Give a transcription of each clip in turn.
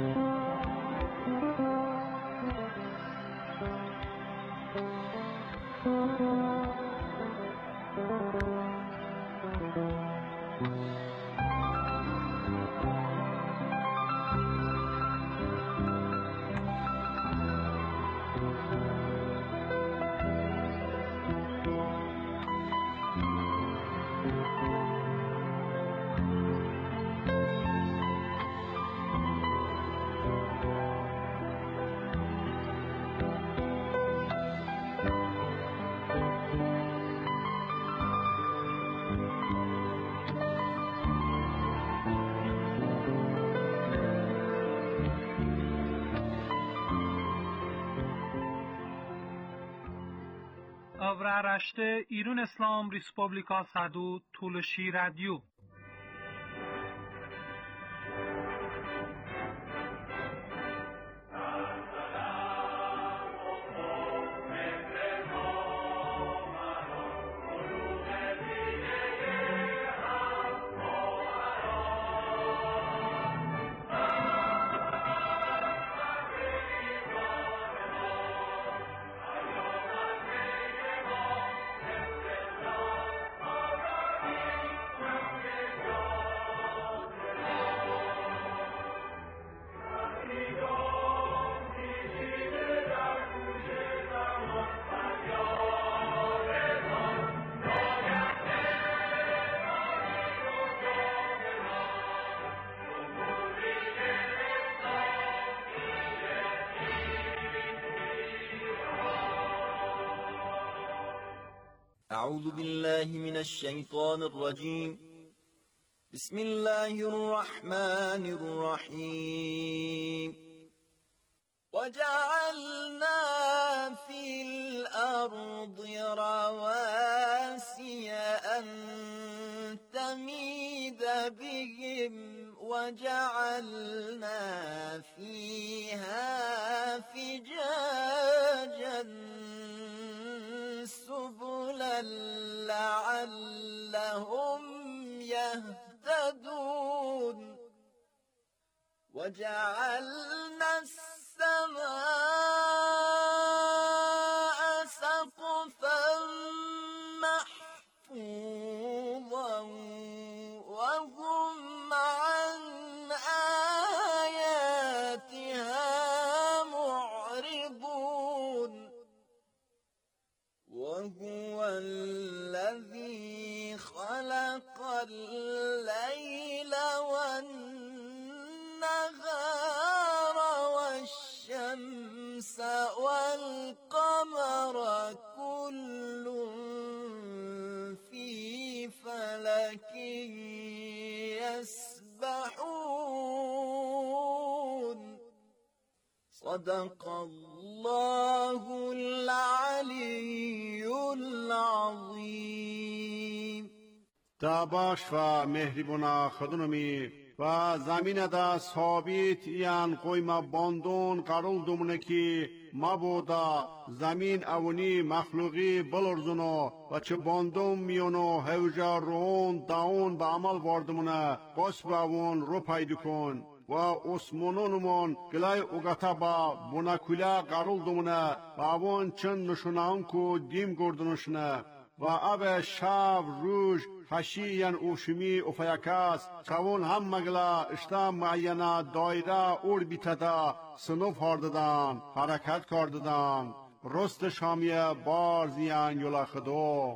Avraarashte İran İslam Respublika Sadu Tulshi Radio. أعوذ بالله من الشيطان الرجيم. بسم الله الرحمن الرحيم. وجعلنا في الأرض رواسي أن تميد بهم وجعلنا فيها فجاجا سبلا لعلهم يهتدون. وجعلنا السماء سقفا محفوظا وهم عن آياتها معرضون. وهو الذي خلق الليل والنهار والشمس والقمر كل في فلك يسبحون. صدق الله العلی العظیم. تاباش و مهربونا خدونمی و زمین دا ثابت یان قویما باندون قرول دومونه کی مبودا زمین اونی مخلوقی بلرزونو و چه باندوم میونو هوجا رون داون با عمل واردمونه قصب اون رو پیدا کن و اسمونونمون گلای اوگتا با بوناکولا قرول دومونه و اون چند نشونان کو دیم گردنشونه و اب شب روز حشیان اوشمی افیاکاس کون هم مگلا اشتا معینا دایره اور بیتدا سنوف هارددان حرکت کرددان رست شامیه بار زیان یولا خدو.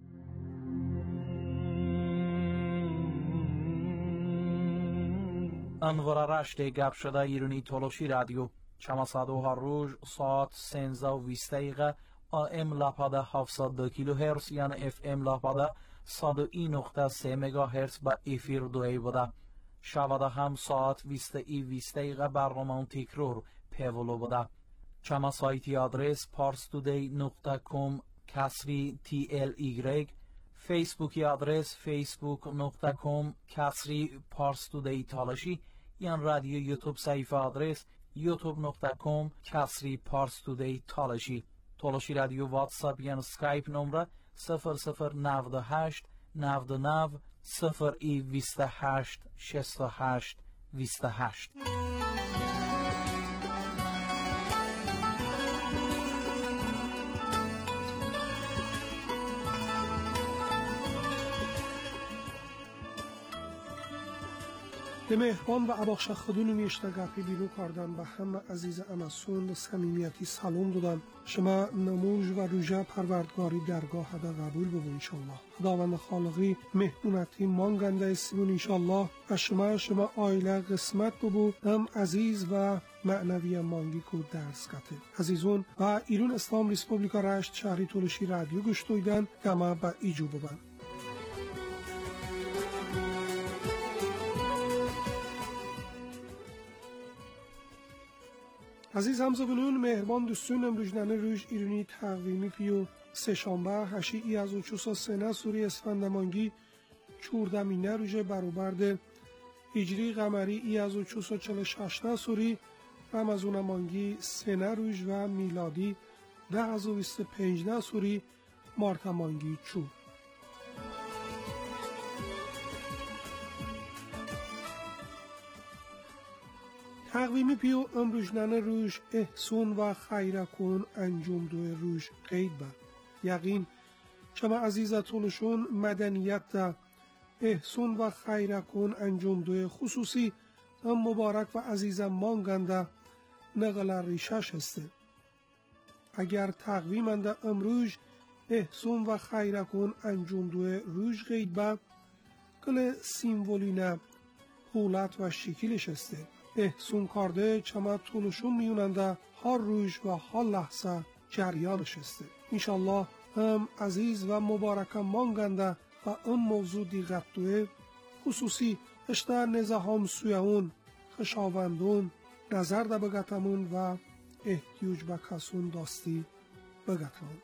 انوار رشته گپ شده ایرانی تولوشی رادیو چماسادوها روز ساعت 13:20 AM لاپاده 702 کیلوهرتز یعنی FM لاپاده 101.3 مگاهرتز با افیر دوی بوده. شواده هم ساعت 20:20 برنامه تکرار پیولو بوده. چما سایتی آدرس parstoday.com کسری TLY، فیسبوکی آدرس facebook.com کسری parstoday تالشی، یعنی رادیو یوتیوب صفحه آدرس youtube.com کسری parstoday تالشی. تولشی رادیو واتساپ یا اسکایپ نمره 0098 99 028 68 28. مهربان و اباخش خودونو میشته گپی بیرو کردم به همه عزیز امسون صمیمیتی سلام دادم. شما نموز و روژه پروردگاری درگاه هده قبول ببو انشالله. خداوند خالقی مهمونتی مانگنده استیمون انشالله و شما آیله قسمت ببو هم عزیز و معنوی مانگی کو درس کته. عزیزون و ایران اسلام ریسپوبلیکا رشت شهری تولشی رادیو گشتویدن کما با ایجو ببن. عزیز همزبونون مهربان دوستون امروزنامه روز ایرانی تقویمی پیو سهشنبه هشی ای از 403 سوری اسفندمانگی 14 روز برابر هجری قمری ای از 446 سوری رمضان مانگی 3 روز و میلادی 1025 سوری مارت مانگی چو. تقویمی پیو امروزنامه روش احسان و خیرکون انجام دو روش قید با. یقین شما عزیزتونشون مدنیت دا احسان و خیرکون انجام دو خصوصی هم مبارک و عزیزم مانگنده نقل ریشش هسته. اگر تقویمنده امروز احسان و خیرکون انجام دو روش قید با کل سیمبولینه حولت و شکلش هسته. احسان کرده چما طولشون میوننده هر روز و هر لحظه جریانش هسته. انشالله هم عزیز و مبارک مانگنده و اون موضوع دیگت دوه خصوصی اشتر نزاهم سویون خشاوندون نظر ده بگتمون و احتیاج به کسون داستی بگتمون.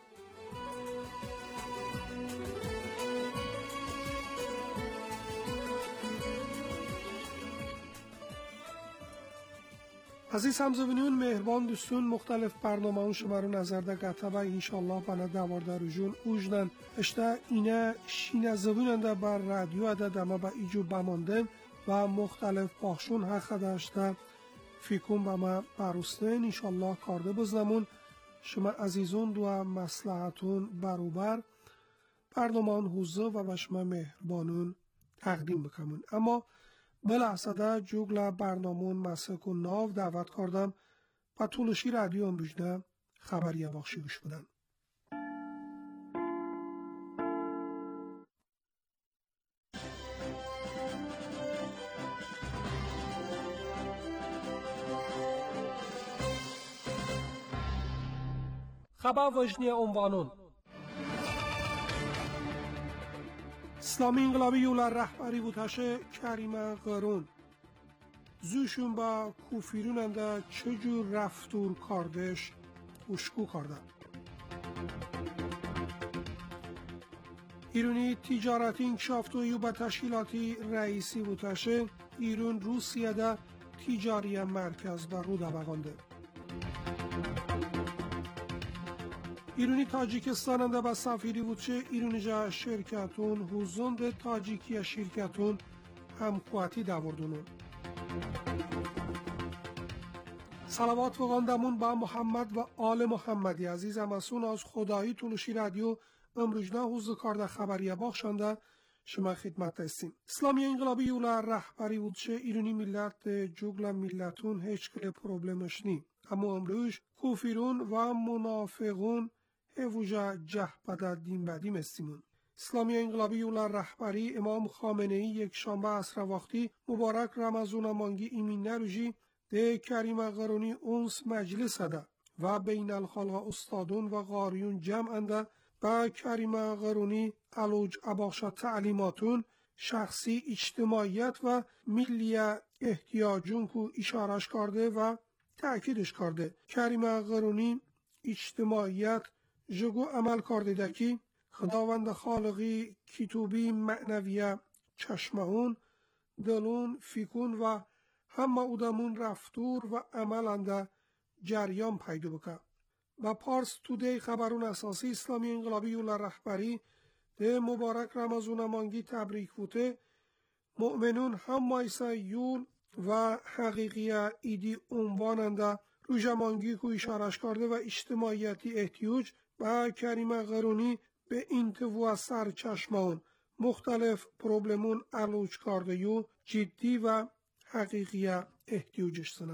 عزیز همزبونیون مهربان دوستون مختلف برنامه شما رو نظر ده گته و انشالله بنا دوارده روژون اوجنن اشته اینه شینه زبوننده بر رادیو اده دمه با ایجو بماندن و مختلف باخشون حق داشته فیکون با ما بروستن انشالله کارده بزنمون شما عزیزون دو مصلحتون بروبر برنامه حوزه و بشما مهربانون تقدیم بکنون. اما بلحظه جوگل برنامون مسک و ناو دعوت کردم و طولشی رادیو امروزنه خبریه باخشی گوش بدن. خبر وجنی عنوانون اسلامی انقلابی یولر رهبری بودشه کریم قرون زوشون با کوفیرون انده چجور رفتور کاردش اشکو کردن. ایرانی تجارتی انکشافتویی و با تشکیلاتی رئیسی بودشه ایران روسیه ده تجاری مرکز بر رو دبغانده. ایرانی تاجیکستان انده با سفیری بودشه ایرانی جا شرکتون حوزوند تاجیکی شرکتون همکواتی دوردونون. صلوات و غاندمون با محمد و آل محمدی عزیز امسون از خدایی طولشی رادیو امروزنه حوز کارده خبریه باخشانده شما خدمت هستیم. اسلامی انقلابی یولا رهبری بودشه ایرانی ملت جوگل ملتون هیچ کل پروبلمش نی. اما امروز کوفیرون و منافقون هفوجا جهبده دین بدیم استیمون. اسلامی انقلابی یولا رهبری امام خامنه‌ای یک شنبه عصر وقتی مبارک رمضان مانگی ایمین نروژی ده کریم قرونی اونس مجلس ده و بین الخلق استادون و قاریون جمع انده با کریم قرونی علوج اباخشا تعلیماتون شخصی اجتماعیت و ملی احتیاجون کو اشارش کرده و تأکیدش کرده. کریم قرونی اجتماعیت جگو عمل کرده دکی خداوند خالقی کتوبی معنویه چشمهون دلون فیکون و همه اودمون رفتور و عملنده جریان پیدا بکن. و پارس تودی خبرون اساسی اسلامی انقلابی یولا رهبری ده مبارک رمضان مانگی تبریک بوده مؤمنون هم مایسا یول و حقیقی ایدی عنواننده روژه مانگی کو اشارش کرده و اجتماعیتی احتیاج و کریم قرونی به انتو سرچشمان مختلف پروبلمون علوج کرده یو جدی و حقیقیه احتیاجش سنه.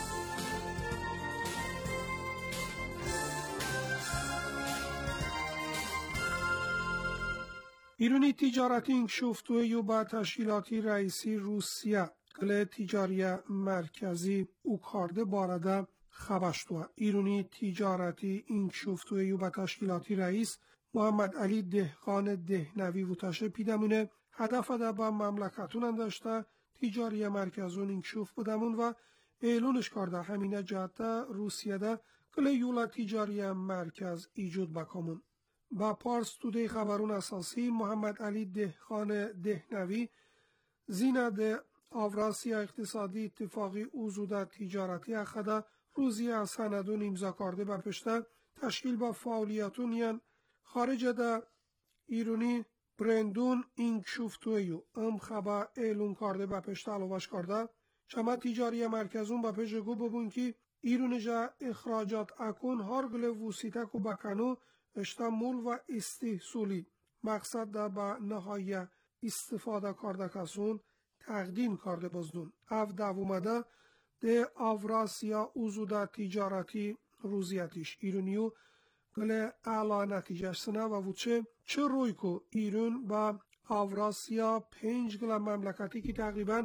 ایرانی تجارتی انکشفتوی یو با تشکیلاتی رئیسی روسیه کل تجاری مرکزی او کارده بارده خبشتوه. ایرانی تجارتی انکشفتوی یو با تشکیلاتی رئیس محمد علی دهقان دهنوی و تشه پیدمونه هدف ده با مملکتون انداشته تجاری مرکزون انکشف بودمون و اعلونش کرده همینه جهت روسیه ده کل یولا تجاری مرکز ایجود بکامون. با پارس توده خبرون اساسی محمد علی دهقان دهنوی زینه آوراسیا اقتصادی اتفاقی اوزوده تجارتی اخده روزی از سندون امضا کرده به پشته تشکیل با فعالیتون یان خارج ده ایرانی برندون انکشفتویو خبا اعلون کرده به پشته علوش کرده شما تجاری مرکزون به پشت گو ببون که ایرانی جا اخراجات اکون هرگل وسیطه کو بکنو اشتمول و استحصولی مقصد در با نهایه استفاده کرده کسون تقدیم کرده بزدون. اف دوومده ده آوراسیا اوزوده تجارتی روزیتیش ایرونیو گل اعلا نتیجه سنه و وچه چه روی که ایرون با آوراسیا 5 گل مملکتی که تقریبا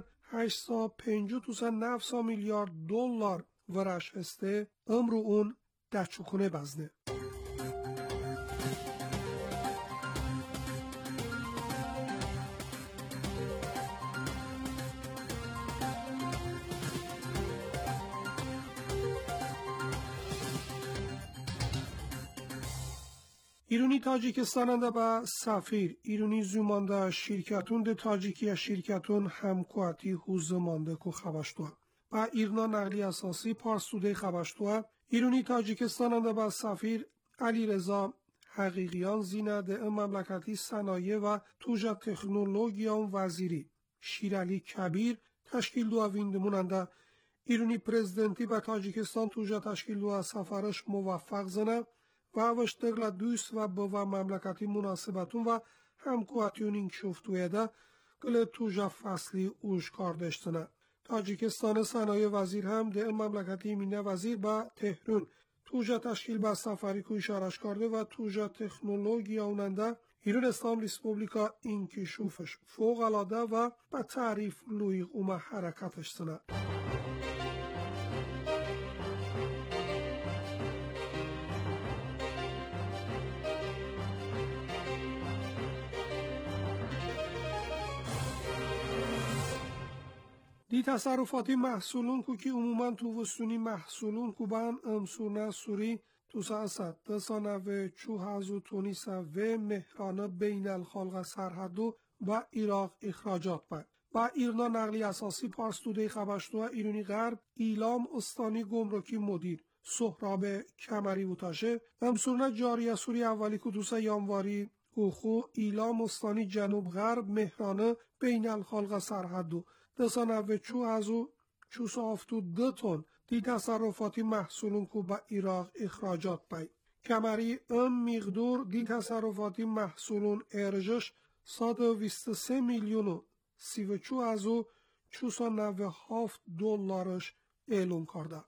850 میلیارد دلار ورش هسته امرو اون دچوکونه بزنه. ایرانی تاجیکستان با سفیر ایرانی زمانده شرکتون ده تاجیکی شرکتون همکواتی حوز مانده کو خبشتوه. با ایرنا نقلی اساسی پارسوده خبشتوه ایرانی تاجیکستان با سفیر علی رضا حقیقیان زینه ده مملکتی صنایع و توجه تکنولوژیان وزیری شیرعلی کبیر تشکیل دو ویندموننده ایرانی پرزیدنتی با تاجیکستان توجه تشکیل دو سفرش موفق زنه و اوشترلا دوست و با مملکتی مناسبتون و همکواتیون انکشفتویه ده گل توجه فصلی اوش کاردشتنه. تاجیکستان صنایع وزیر هم ده مملکتی مینه وزیر با تهران توجه تشکیل با سفری کو اشارش کرده و توجه تکنولوژی اوننده ایران اسلام ریسپوبلیکا انکشوفش فوق العاده و با تعریف لویق اومه حرکتش سنه. دی تصرفاتی محصولون کو که عموماً تو وستونی محصولون کو بان امسونه سوری تو ساعت دسانه و چوهازو تونیسه و مهرانه بین الخلق سرحدو با عراق اخراجات با ایرنا نقلی اساسی پارس توده خبشتوه ایرانی غرب ایلام استانی گمرکی مدیر سهراب کمری وتاشه امسونه جاری سوری اولی کدوسه یانواری اوخو ایلام استانی جنوب غرب مهرانه بین الخلق سرحدو دسانه و چوهازو چوسافتو 2 تن دی تصرفاتی محصولون کو با عراق اخراجات بای. کمری مقدور دی تصرفاتی محصولون ارجش 123 میلیون و 34,497 دلارش اعلام کرده.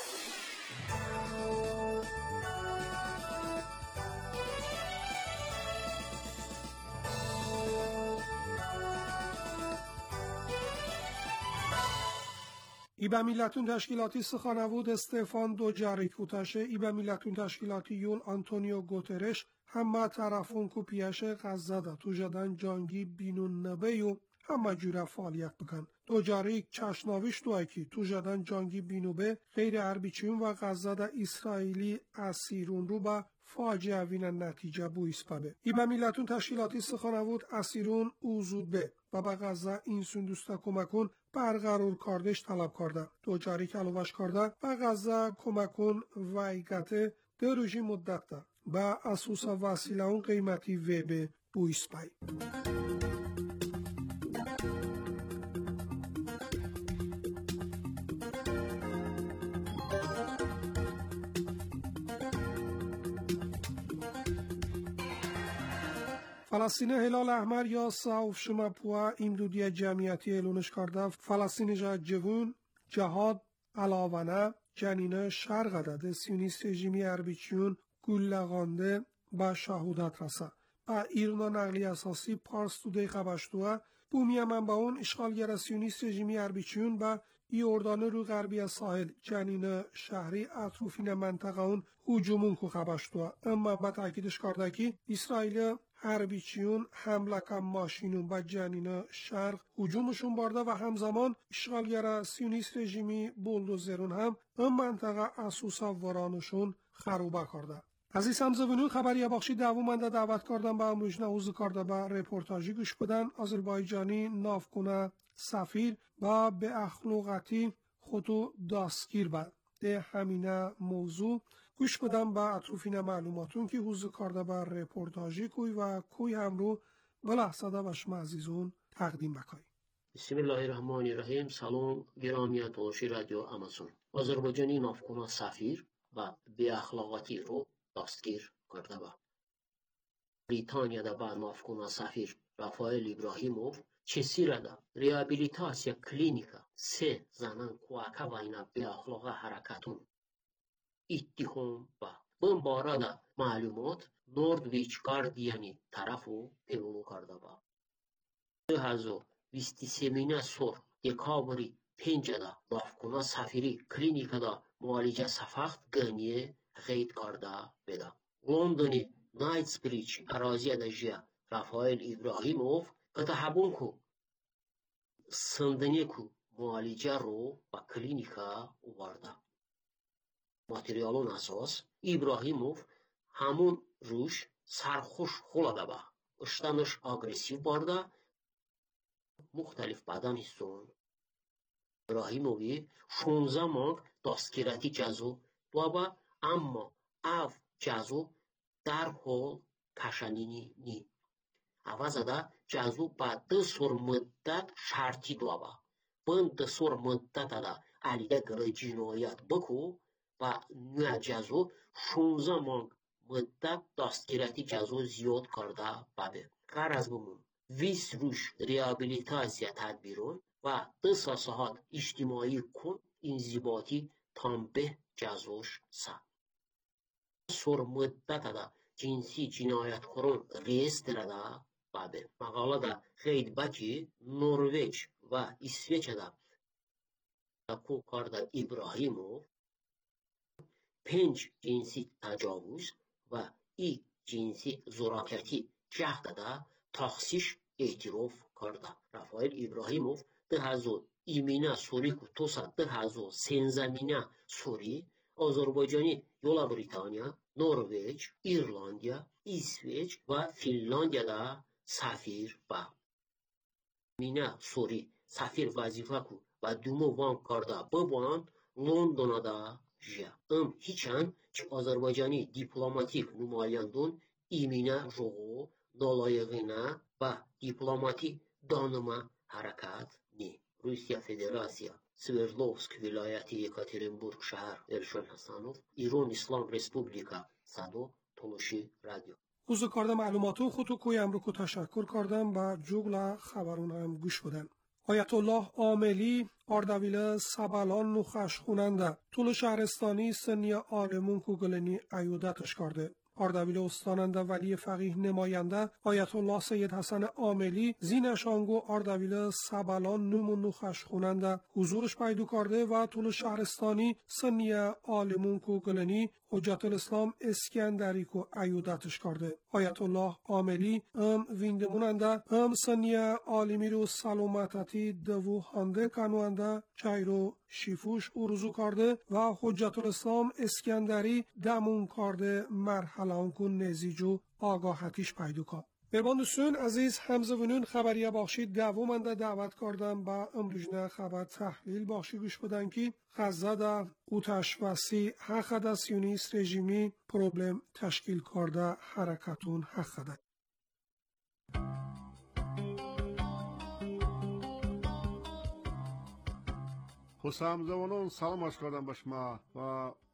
ای به میلتون تشکیلاتی سخانوود استفان دوجاریک بوتاشه ای به میلتون تشکیلاتی یون آنتونیو گوترش همه طرفون کو پیش غزه دا تو جدن جانگی بینون نبیو همه جوره فعالیت بکن. دوجاریک چشناویش دوی که تو جدن جانگی بینوبه غیر عربی چون و غزه دا اسرائیلی اسیرون رو با فاجعه وین نتیجه بویس ببه. ای به میلتون تشکیلاتی سخانوود اسیرون اوزود به و به غزه این سندوسته کمکون برقرار کردش طلب کرده. دوجاریک علوش کرده و غزه کمکون ویگته در روزی مدت ده با اساس وسیله اون قیمتی و به بویس بای. فلسطین هلال احمر یا ساوف شما پوا امدودی جمعیتی اعلانش کرده فلسطین جوون جهاد علاوه جنین شرق داده سیونیست رژیمی اربیچیون گلغانده به شهادت رسه و ایرنا نقلی اساسی پارس تودی خبشتوه بومی منبعون اشغالگر سیونیست رژیمی اربیچیون به ایوردان رو غربی ساحل جنین شهری اطروفین منطقه اون هجومون کو خبشتوه اما با تاکیدش کرده که اسرائیل اربیچیون حمله کم ماشینون به جنین شرق هجومشون برده و همزمان اشغالگر سیونیست رژیمی بولدوزرون هم اون منطقه اسوسا ورانشون خروبه کرده. عزیز همزبانان خبری بخشی دوامنده دعوت کردم به امروز نهوز کرده به رپورتاجی گوش بدن آذربایجانی نافکونه سفیر و به اخلاقاتی خودو دستگیر به ده همینه موضوع گوش بدم به اطروفین معلوماتون که حوز کرده به رپورتاجی کوی و کوی هم رو بلحظه به شما عزیزون تقدیم بکنیم. بسم الله الرحمن الرحیم. سلام گرامی تلاشی رادیو آمازون. آذربایجانی نافکونه سفیر و به اخلاقاتی رو دستگیر کرده با بریتانیادا با نافکونه سفیر رافائل ابراهیموف چسیرده ریابیلیتاسیا کلینیکا سه زنان کوکا واینا به اخلاق حرکتون اتهام با بن بارada معلومات نوردویچ گاردیانی طرفو پیگو کرده با 2023 سور دکابری پنجده نافکونه سفیری کلینیکادا معالجه سفاخت گنیه غید کرده بده. لندنی نایتسبریج اراضیه جیا رافائل ابراهیموف کتابون کو سندنی کو معالجه رو با کلینیکا ورده. ماتریالون اساس ابراهیموف همون روش سرخوش خلاده با اشتنش اگریسیو برده مختلف بدن هستون. ابراهیموفی 16 ماه دستگیراتی جزو دوابا اما او جزو در حال کشانینی نی. عوضه جزو با 2 سور مدت شرطی دوابا. بند 2 سور مدت دا علیه گره جنایت بکو و نوع جزو 16 ماه مدت دستگیراتی جزو زیاد کرده بابه. غرض بمون. 20 روش ریابیلیتاسیا تدبیرون و 2 ساعت اجتماعی کن انضباطی tam به جزوش سا. سور مدت دا جنسی جنایتخورون ریستر دا بابه. مقاله دا خیلی بکی نروژ و اسویچ دا کو کرده ابراهیموف 5 جنسی تجاوز و ای جنسی زوراکتی جهد دا تخصیش اعتراف کرده. رافائل ابراهیموف 2000 ایمینه سوری که توسط 2013 سوری آذربایجانی یولا بریتانیا، نروژ، ایرلندیا، اسویچ و فنلاندیا دا سفیر با ایمینه سوری سفیر وظیفه کو و دومو وان کرده ببوان لندن دا جیا. هیچن که آذربایجانی دیپلماتیک نمایندون ایمینه روغو دالایقینه و دیپلماتی دانما حرکت نی. روسیه فدراسیا سوردلوفسک ولایتی یکاترینبورگ شهر الشن حسنوف ایران اسلام رسپوبلیکا صدو تلاشی رادیو حوز کرده معلوماتو خودتو کوی امرو تشکر کردم و جوگل خبرون هم گوش بدن. آیت الله عاملی اردویل سبلان نخش خوننده طول شهرستانی سنی آلمون کوگلنی ایودتش کرده. اردویل استاننده ولی فقیه نماینده آیت الله سید حسن عاملی زینشانگو اردویل سبلان نمون نخش خوننده حضورش پیدا کرده و طول شهرستانی سنی آلمون کوگلنی حجت الاسلام اسکندری کو ایودتش کرده. آیت الله عاملی ویندموننده سنی عالمی رو سلامتتی دو هانده کنونده چایرو شیفوش ارزو کرده و حجت الاسلام اسکندری دمون کرده مرحله اونکون نزیجو آگاهتیش پیدا کرد. برباندوستون عزیز همزبانون خبریه بخشی دوامنده دعوت کردم با امروزنه خبر تحلیل بخشی گوش بدن که غزه دا اوتش وسی حق دا سیونیست رژیمی پروبلم تشکیل کرده حرکتون حق ده. همزبانان سلام عرض کردم به شما و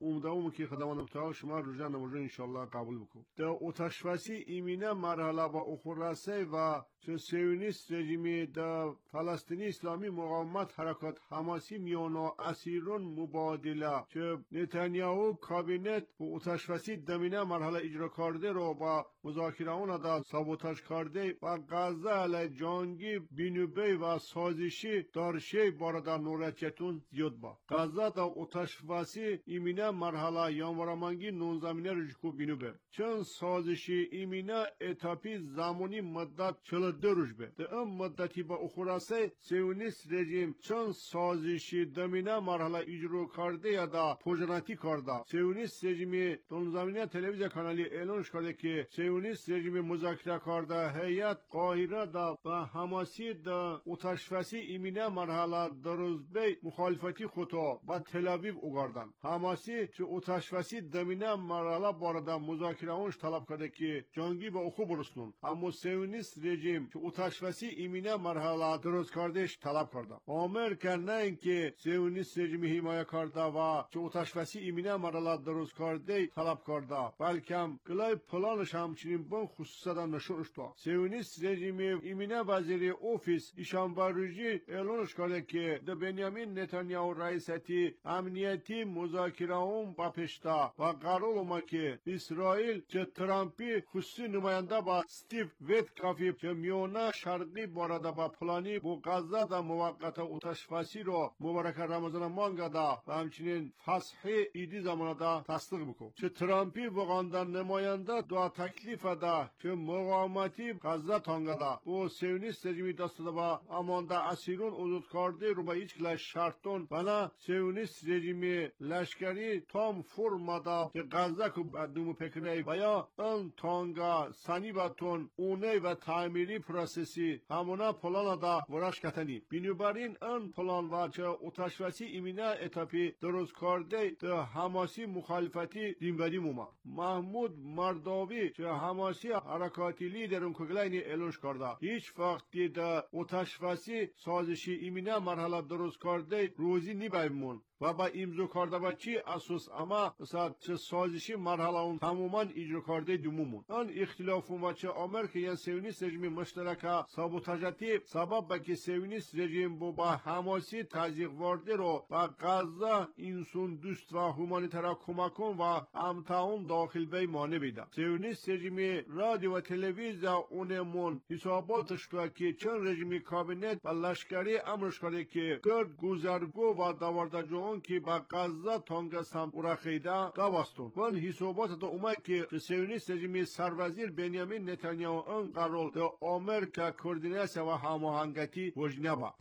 امیدوارم که خداوند متعال شما روزا نماز انشالله قبول بکنه. در آتش‌بسی ایمنه مرحله با اخرسه و سیونیست رژیم در فلسطینی اسلامی مقاومت حرکات حماسی میان اسیران مبادله که نتانیاهو کابینت و آتش‌بسی دمینه مرحله اجرا کرده رو با مذاکره اون دا سابوتاژ کرده و غزه علیه جنگی بینوبی و سازشی دارشه بارد نورچتون زیاد با غزه دا آتش‌بسی ایمنه مرحله یانورمانگی نونزمینه رجکو بینوبه چون سازشی ایمنه اتاپی زمانی مدت 42 روز به در این مدتی با اخراسه سیونیست رژیم چون سازشی دمینه مرحله اجرا کرده یا دا پوجناتی کرده سیونیست رژیم نونزمینه تلویزیون کانالی اعلانش کرده که سیونیست رژیم مذاکره کرده هیئت قاهره دا و حماسی دا آتش‌بسی ایمنه مرحله درزبه مخالفتی خطا و تل آویو اوگاردن حماسی چه آتش‌بسی دمینه مرحله بارد مذاکره اونش طلب کرده که جنگی با اخو برسنون اما سیونیست رژیم چه آتش‌بسی ایمنه مرحله درست کردش طلب کرده آمریکا نه اینکه سیونیست رژیم حمایت کرده و چه آتش‌بسی ایمنه مرحله درست کرده طلب کرده بلکه گلای پلانش همچنین بن خصوصا نشونش داد سیونیست رژیم ایمنه وزیر اوفیس ایشان باروجی اعلانش کرده که د بنیامین نتانیاهو رئیستی امنیتی مذاکره اون با پشتا و قرار اومد که اسرائیل چه ترامپی خصوصی نماینده با استیو ویتکافی چه میونه شرقی بارده با پلانی با غزه دا موقت آتش‌بسی رو مبارک رمضان مانگا دا و همچنین فصحی ایدی زمان دا تصدیق بکن چه ترامپی وگاندن نماینده دو تکلیف دا چه مقاومتی غزه تانگا دا و سیونیست رژیمی دست دا با امانده اسیرون ازود کرده رو با هیچ کلاش شرطون و نه سیونیست رژیمی لشکری تام فرما دا که غزه که بدنومو پکنه و یا ان تانگا سنی باتون اونه و تعمیری پروسسی همونا پلان دا ورش کتنی بینوبرین ان پلان و چه آتش‌بسی ایمنه اتاپی درست کرده ده حماسی مخالفتی دینبری موما محمود مرداوی چه حماسی حرکاتی لیدرون کگلینی اعلانش کرده هیچ وقت ده آتش‌بسی سازشی ایمنه مرحله درست کرده روزی نیبایمون و با امضا کرده با چی اساس اما مثلا چه سازشی مرحله اون تماما اجرا کرده دومون آن اختلاف و چه آمریکا یا سیونیست رژیم مشترک سابوتاژاتی سبب به که سیونیست رژیم با حماسی تزریق ورده رو با غزه انسان دوست و هومانیتر کمکون و امتحان داخل به مانع بیده سیونیست رژیم رادیو و تلویزیون اونمون حساباتش که چند رژیم کابینت و لشکری امرش کرده که گرد گذرگو و داوردجو که با غزه تانگا سمت ورخیده گواستون وان حسابات دا اومد که سیونیست رژیم سروزیر بنیامین نتانیاهو ان قرار دا آمریکا کوردیناسیون و هماهنگی وجنه با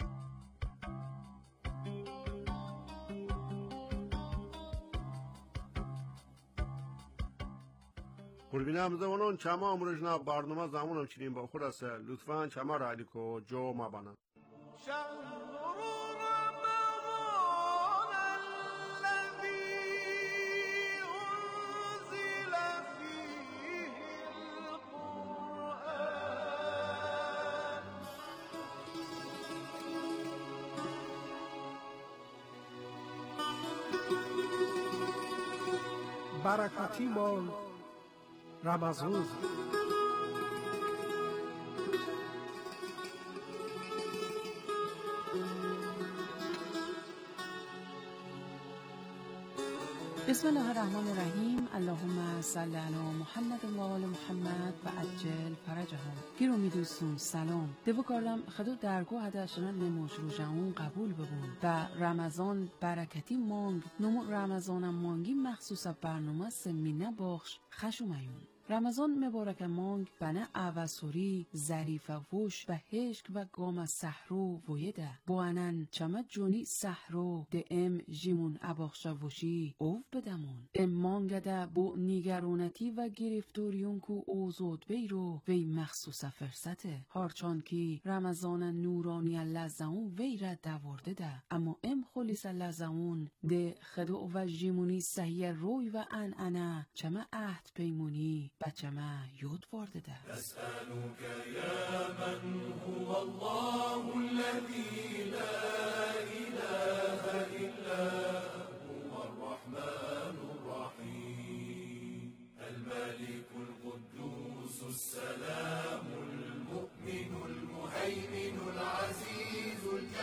قربین همزمانان چما امروزنا برنامه زمانم چنین با خود است لطفاً چما را علیکو جو ما بانن برکتی ماند رمضان بسم الله الرحمن الرحیم. اللهم صل علی محمد و آل محمد و عجل فرجهم. گیرومی دوستون سلام. دو کارم خدا درگو هدشنن نموش رو جمعون قبول ببون و رمضان برکتی مانگ نمو رمضانم مانگی مخصوص برنامه سمینه باخش خشومیون. رمضان مبارک مانگ بنا اوسوری ظریف وش و هشک و گام سحرو ویده بوانن چمت جونی سحرو ده ام جیمون اباخشا وشی اوف بدمون ام مانگده بو نیگرونتی و گرفتوریون کو اوزود بیرو وی مخصوص فرسته هارچان کی رمضان نورانی لزعون وی را دورده ده اما ام خلیص لزعون ده خدو و جیمونی صحیح روی و انعنه چمه عهد پیمونی بچه ما یود وارده ده نسألك يا من هو الله الذي لا إله إلا هو الرحمن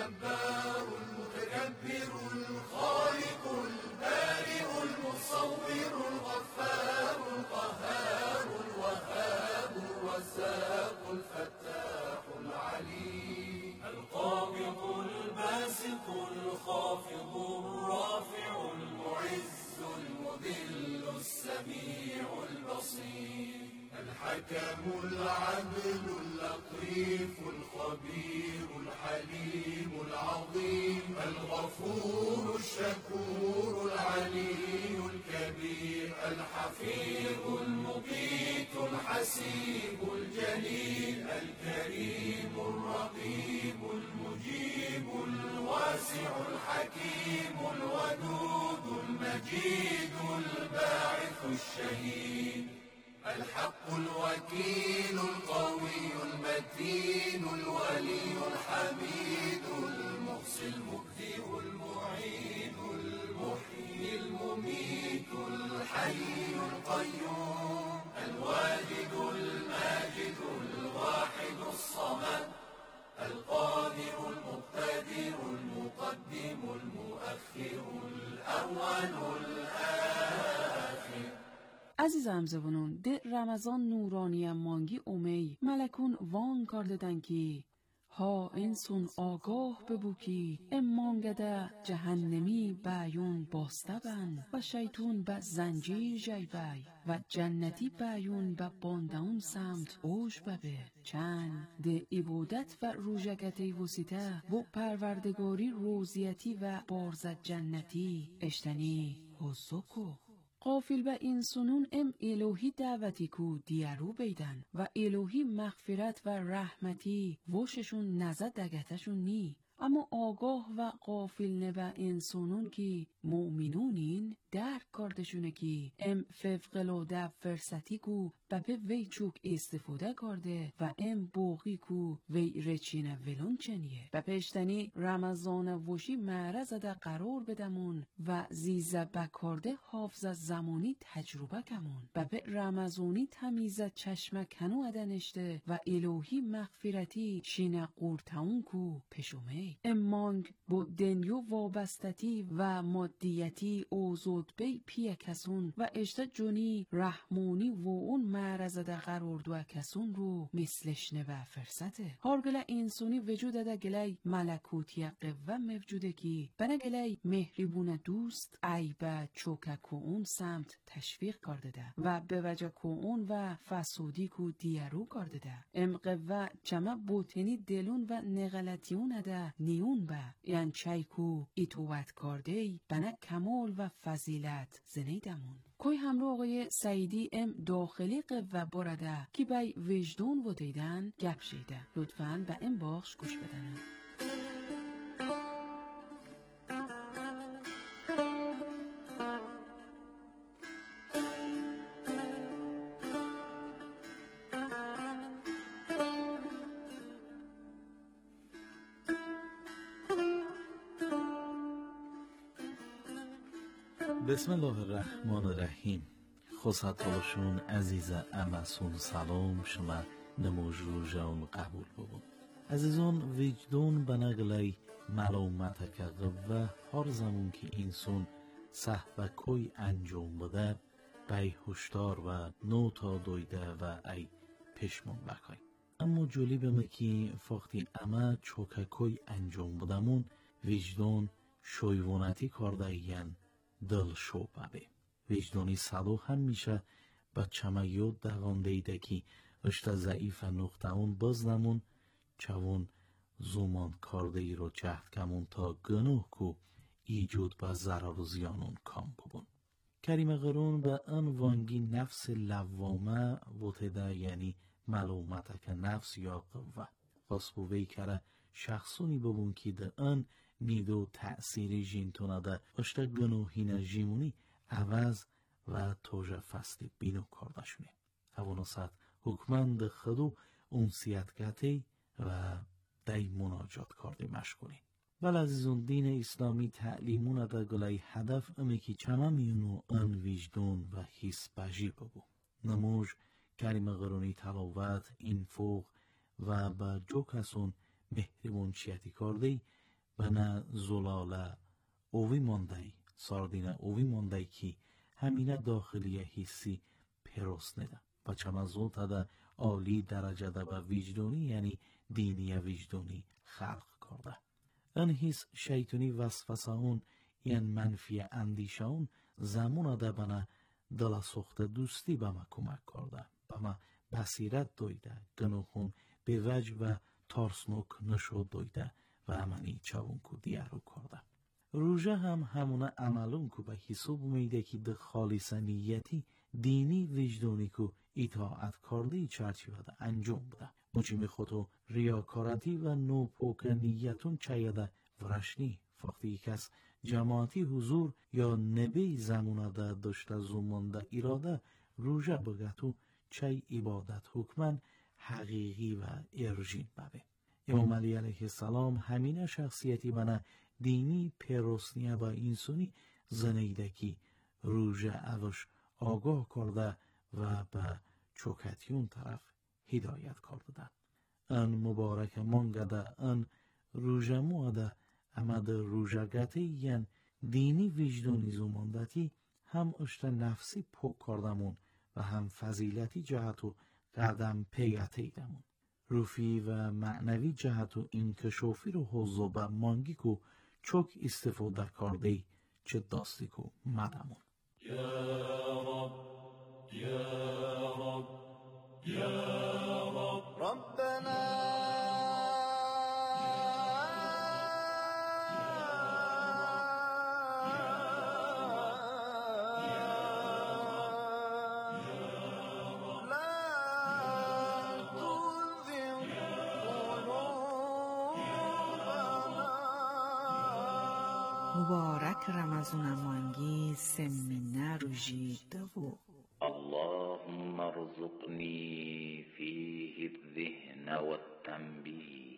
الجبار المتكبر الخالق البارئ المصور الغفار القهار الوهاب الرزاق الفتاح العليم القابض الباسط الخافض الرافع المعز المذل السميع البصير الحكم العدل اللطيف الخبير الحليم العظيم الغفور الشكور العلي الكبير الحفيظ المقيت الحسيب الجليل الكريم الرقيب المجيب الواسع الحكيم الودود المجيد الباعث الشهيد الحق الوكيل القوي المتين الولي الحميد المحصي المبدئ المعيد المحيي المميت الحي القيوم الواجد الماجد الواحد الصمد القادر المقتدر المقدم المؤخر الأول الآخر. عزیز همزبانان ده رمضان نورانی مانگی امی ملکون وان کردن کی ها انسون آگاه ببو کی امانگده جهنمی بیون باستبن و شیطون به زنجیر جیبای و جنتی بیون به باندون سمت اوش ببه چند ده عبادت و روژگتی وسیته و پروردگاری روزیتی و بارز جنتی اشتنی حسکو قافل به انسانون الهی دعوتی کو دیارو بیدن و الهی مغفرت و رحمتی وششون نزد دگتشون نی اما آگاه و قافل نبه انسانون کی مؤمنونین درک کردشونه کی فوق‌العاده فرصتی کو بپه وی چوک استفاده کرده و بوغی کو وی رچینه ولون چنیه بپه اشتنی رمضان وشی معرض ده قرار بدمون و زیزه بکارده حافظ زمانی تجربه کمون بپه رمضانی تمیزه چشمه کنو ادنشته و الهی مغفرتی شینه قورتاون کو پشومه امانگ با دنیو وابستتی و مادیتی اوزود بی پیه کسون و اشتا جونی رحمونی و اون معرض ده قرار دو کسون رو مثلش نبه فرصته هارگله انسانی وجود ده گلی ملکوتی قوه موجوده کی بنا گلی مهریبون دوست عیبه چوکه که اون سمت تشویق کرده ده و به وجه که اون و فسودی که دیارو کرده ده ام قوه چمه بوتنی دلون و نغلطیون ده نیون به یعنی چای که ایتووت کرده بنا کمال و فضیلت زنیدمون کوی همراه آقای سعیدی داخلی قوه برده که بای وجدون و دیدن گپ شیده لطفاً به باخش گوش بدن. بسم الله الرحمن الرحیم. خوصتالشون عزیز امسون سلام شما نموج رو جان قبول ببون عزیزان وجدون بنگلی معلومت که قوه هر زمان که انسان صحبه کوی انجام بده بی هشدار و نو تا دویده و ای پشمون بکای اما جولی بمه که فاقتی اما چوکه کوی انجام بدمون وجدون شویوانتی کرده ین دل شو ببه وجدانی صدو هم میشه با چمیود دقان دیده که اشتا ضعیف نقطه اون بزنمون چون زمان کرده ای رو جهد کمون تا گنوه کو ایجود با ضرر و زیانون کام ببون کریم قرون به ان وانگی نفس لوامه بوتده یعنی معلومت که نفس یا قوه خاصبوی کره شخصونی ببون که ده ان نیدو تأثیری جینتونه ده اشتا گنوهین جیمونی عوض و توجه فصل بینو کردشونه اوانوست حکمان ده خدو انسیت کتی و دی مناجات کرده مشغولی بل عزیزون دین اسلامی تعلیمون ده گلای هدف امی که چما میونو ان وجدون و حس بجی ببو نموج کریم قرونی تلاوت این فوق و با جو کسون مهربون چیتی کرده و نه زلاله اوی ماندای ساردینه اوی ماندای کی همینه داخلی حسی پروس نده و چمزو تده عالی درجه ده به وجدانی یعنی دینی وجدانی خلق کرده. ان حس شیطانی وسوسه اون یعنی منفی اندیشه اون زمان ده بنا دل سخت دوستی به ما کمک کرده، به ما بصیرت دویده، گناهون به وجه و ترسناک نشو دویده و امنی چون کو دیارو کرده. روژه هم همونه عملون کو به حساب میده که ده خالص نیتی دینی وجدانی کو اطاعت کرده چرچیوه ده انجام بده. مچی میخوتو ریاکارتی و نوپوک نیتون چایده ورشنی وقتی کس جماعتی حضور یا نبی زمونه ده داشته زمان ده اراده روژه بگتو چای عبادت حکمن حقیقی و ارژین ببه. امام علی علیه السلام همین شخصیتی بنا دینی پیروسنیه با انسانی زنیده کی روژه اوش آگاه کرده و به چوکتیون طرف هدایت کرده. ان مبارک مانگده ان روژه موده امد روژه گتی ین دینی وجدانی زماندتی هم اشت نفسی پوک کردمون و هم فضیلتی جهت و قدم پیگتی دمون. روفی و معنوی جهت و انکشافی رو حضو به مانگی کو چوک استفاده کرده چه داستی کو مدمون. یا رب یا رب یا رب ربنا مبارک رمضان مانگی سمینه روژی دو. اللهم ارزقني فيه الذهن والتنبيه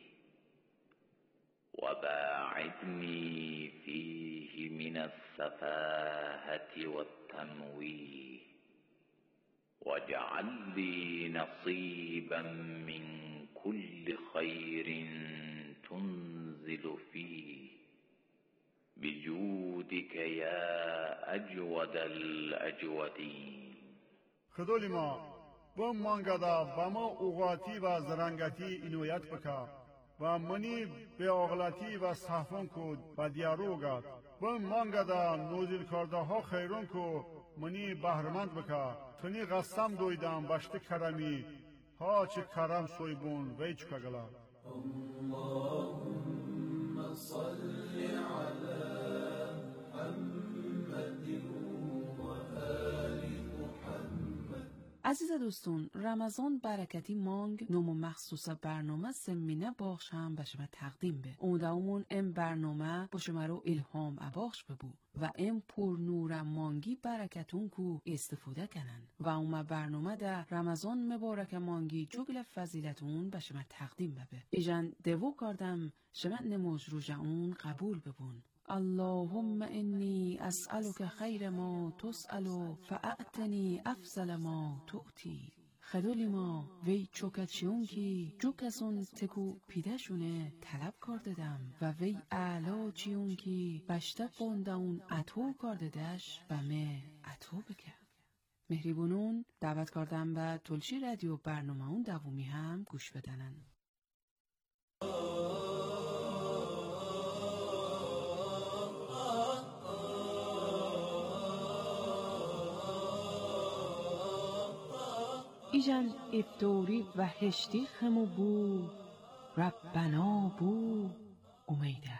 وباعدني فيه من السفاهة والتمويه واجعل لي نصيبا من كل خير تنزل فيه بجودك يا أجود الأجودين. خدولی ما بم مانگدا و ما اوقاتی و زرنگتی اینویت بکا و منی به اغلطی و صحفون کود و دیاروگاد بم مانگدا نوزیل کرده ها خیرون کو منی بهرمند بکا تنی قسم دویدم بشت کرمی ها چه کرم سویبون وی چکا گلا. اللهم صل على محمد و آل محمد. عزیز دوستون، رمضان برکتی مانگ نوم مخصوص برنامه سمینه باخش هم به شما تقدیم به. امیدوارم ام برنامه با شما رو الهام اباخش ببو و ام پر نور مانگی برکتون کو استفاده کنن و اوم برنامه در رمضان مبارک مانگی جگل فضیلتون به شما تقدیم ببه. ایجان دوو کردم شما نموز روژه اون قبول ببون. اللهم انی اسألک خیر ما تسأل فاعطنی افضل ما تؤتی. خدولی ما وی چوکتشیون کی جو کسون تکو پیدشونه طلب کرددم و وی اعلا چیون کی بشته قونده اون اتو کرددش و مه اتو بکر. مهریبونون دعوت کردم به تلشی رادیو برنامه اون دومی هم گوش بدنن. ایجان ابدوری و هشتی خمو بو ربنا بو امیده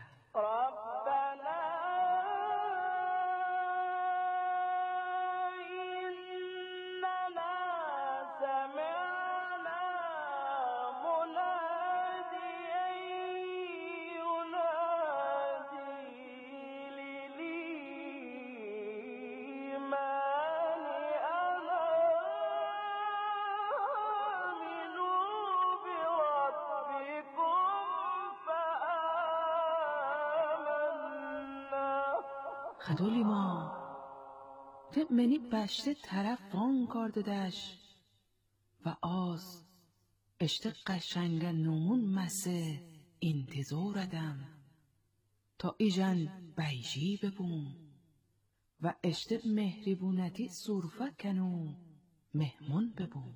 خدولی ما منی بشته طرف وان کرددش و آز اشته قشنگ نمون مسه انتظار ادم تا ایجن بیجی ببون و اشت مهربونتی صرفه کنو مهمون ببون.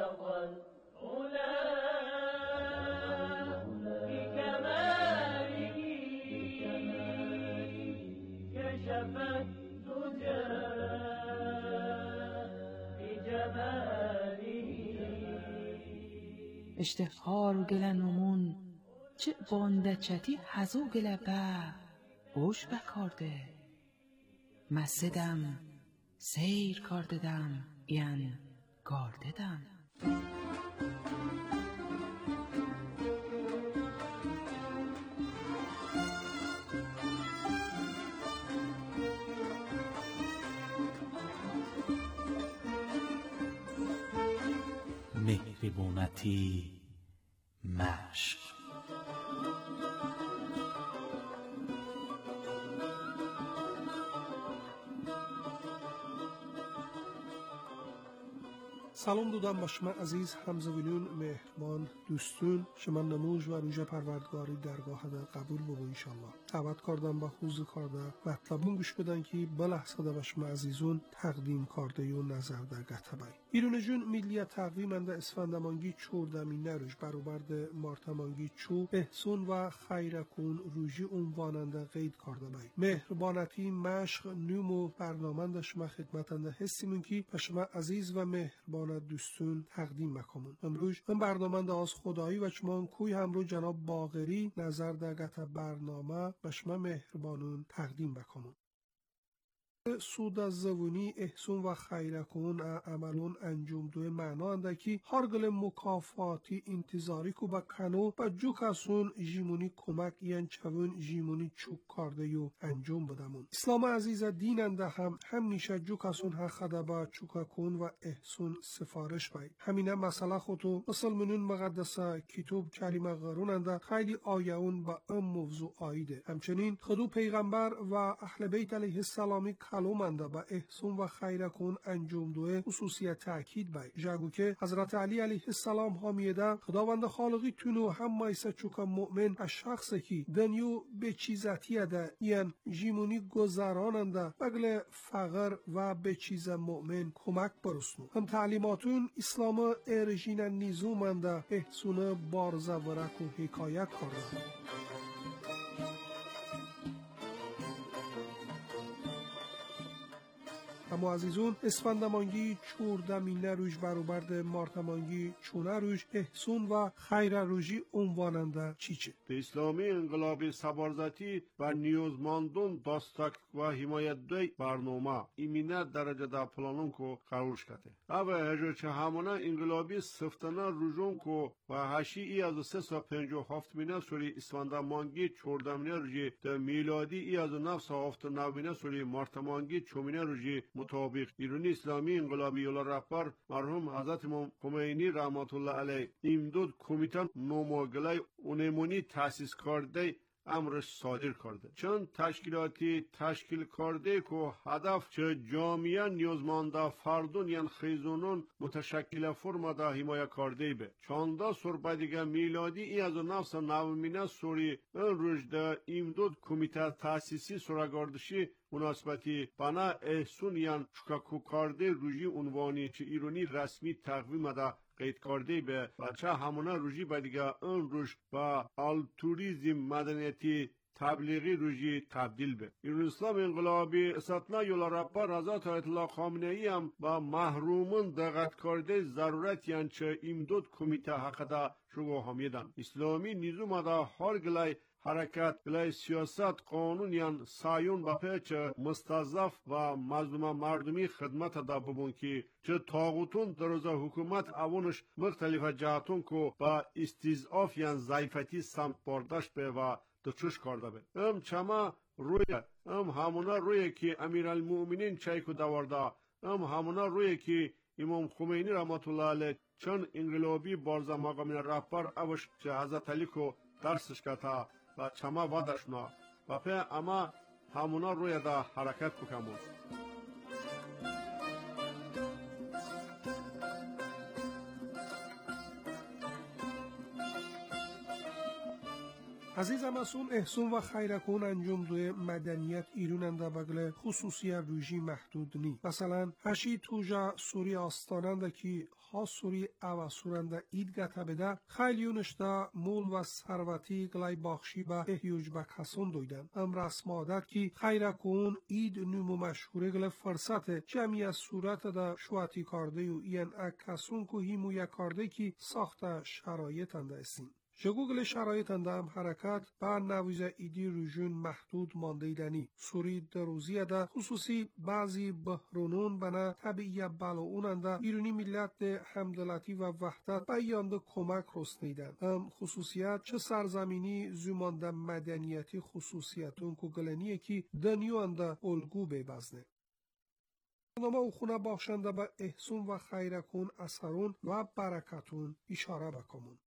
اشتهار گله نمون چه بانده چتی هزو گله به اوش بکارده مسدم سیر کارددم یعن کارددم. مهربونتی مشق. سلام دادم با شما عزیز همزویلون مهربان دوستون شما نموز و روژه پروردگاری درگاه ده قبول ببو انشالله. دعوت کردم با حوز کرده مطلبون گوش بدن که بلحظه ده با شما عزیزون تقدیم کرده و نظر در گتبای ایرون جون ملی تقویمنده اسفندمانگی چوردمی نروش برابرد مارتمانگی چو احسون و خیرکون روژی عنواننده قید کرده بای مهربانتی مشق نومو برنامه شما خدمتنده هستیمون که با شما عزیز و مهربان دوستون تقدیم مکمون. امروز من برنامه ده از خدایی و شما کوی همرو جناب باقری نظر در گت برنامه و شما مهربانون تقدیم بکمون. سود از زوونی احسون و خیرکون عملون انجام دوی معنا اندکی هرگل مکافاتی انتظاری کو با کنو و جو کسون جیمونی کمک یعن چون جیمونی چوک کارده یو انجام بدمون. اسلام عزیز دین انده هم نیشه جو کسون حقده با چوککون و احسون سفارش بای. همینه مسئله خودو مسلمانون مقدسه کتاب کریمه غرون انده خیلی آیون با موضوع آیده. همچنین خودو پیغمبر و اهل بیت علیه السلامی کلومنده با احسون و خیرکون انجام دوه خصوصیت تأکید بای. جاگو که حضرت علی علیه السلام حامیده خداوند خالقی تونو هم مایسه چوکا مؤمن از شخصی که دنیو به چیزتیه ده یعن جیمونی گذراننده بگل فقر و به چیز مؤمن کمک برسنو. هم تعلیماتون اسلام ارژین نیزومنده احسون بارزه ورک و حکایت کرده. اما عزیزون اسفندمانگی چوردمینه روش برابرد مارتمانگی چونه روش احسون و خیر روشی عنواننده چیچه. به اسلامی انقلاب سبارزتی و نیوزماندون داستک و حمایت دوی برنامه ایمینه درجه دا پلانون کو قرارش کده. اوه هجو چه همونه انقلابی سفتانه روژون کو و هشی ای از 357 مینه سوری اسفندمانگی چوردمینه روشی ده میلادی ای از 979 سوری مارتمانگی چومینه روشی مطابق ایرانی اسلامی انقلابی یولا رهبر مرحوم حضرت امام خمینی رحمت الله علیه امداد کمیته نماگلای اونمونی تأسیس کرده امرش صادر کرده. چند تشکیلاتی تشکیل کرده که هدف چه جامعه نیازمنده فردون یعن خیزونون متشکل فرما دا حمایه کرده به. چانده سربدیگه میلادی ای از 990 سوری این روش ده امداد کمیته تأسیسی سرگردشی مناسبتی بنا احسون یعن چکاکو کرده روژی عنوانی چه ایرانی رسمی تقویم ده قید کرده به و چه همونه روژی با دیگه اون روش با آلتوریزم مدنیتی تبلیغی روژی تبدیل به. ایران اسلام انقلابی اساتنا یولا رهبر حضرت آیت الله خامنه‌ای هم با محرومون دقت کرده ضرورت یعن چه امداد کمیته حقده شگو همیدن. اسلامی نیزوم دا هر گلای حرکت گلای سیاست قانون یعن سایون با پیچ مستضعف و مظلوم مردمی خدمت دا ببون که چه طاغوتون در روز حکومت اوونش مختلف جهتون کو با استضعاف یعن ضعیفتی سمت برداشت به و دچوش کرده به. ام چما روی ام همونا روی که امیرالمؤمنین چایکو داورده ام همونا روی که امام خمینی رحمت الله علیه چون انقلابی بارزا مقام رهبر اوش چه حضرت علی کو درسش کتا و چما وادشنا و په اما همونا روی دا حرکت بکمون. عزیزم اسون احسون و خیرکون انجام دوی مدنیت ایروننده بگل خصوصی روژی محدود نی. مثلا هشی توجا سوری آستاننده کی ها سوری او سورنده اید گته بده خیلیونش دا مول و ثروتی گلای باخشی با احیوج با کسون دویدن. ام رسم عادت کی خیرکون اید نمو مشهوره گل فرصت جمعی از صورت دا شواتی کارده و این اکسون که هیمو یک کارده کی ساخت شرایط انده اسین. جگوگل شرایط اندام حرکت با نویزه ایدی روژون محدود مانده دنی. سوری دروزی ده خصوصی بعضی بحرونون بنا طبیعی بلعون انده ایرونی ملت ده همدلتی و وحدت بیانده کمک رسنیدن. خصوصیت چه سرزمینی زمانده مدنیتی خصوصیتون که گلنیه کی دنیو انده الگو ببزنه. برنامه او خونه بخشنده به احسون و خیرکون اثرون و برکتون اشاره بکمون.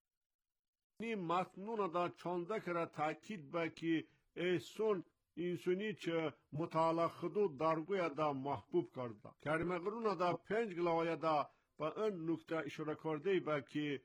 نی متنون دا چانده کرا تاکید با که احسون اینسونی چه مطالعه خدو درگوی دا محبوب کرده. کرمه قرون دا 5 گلایه دا با این نکته اشاره کرده با که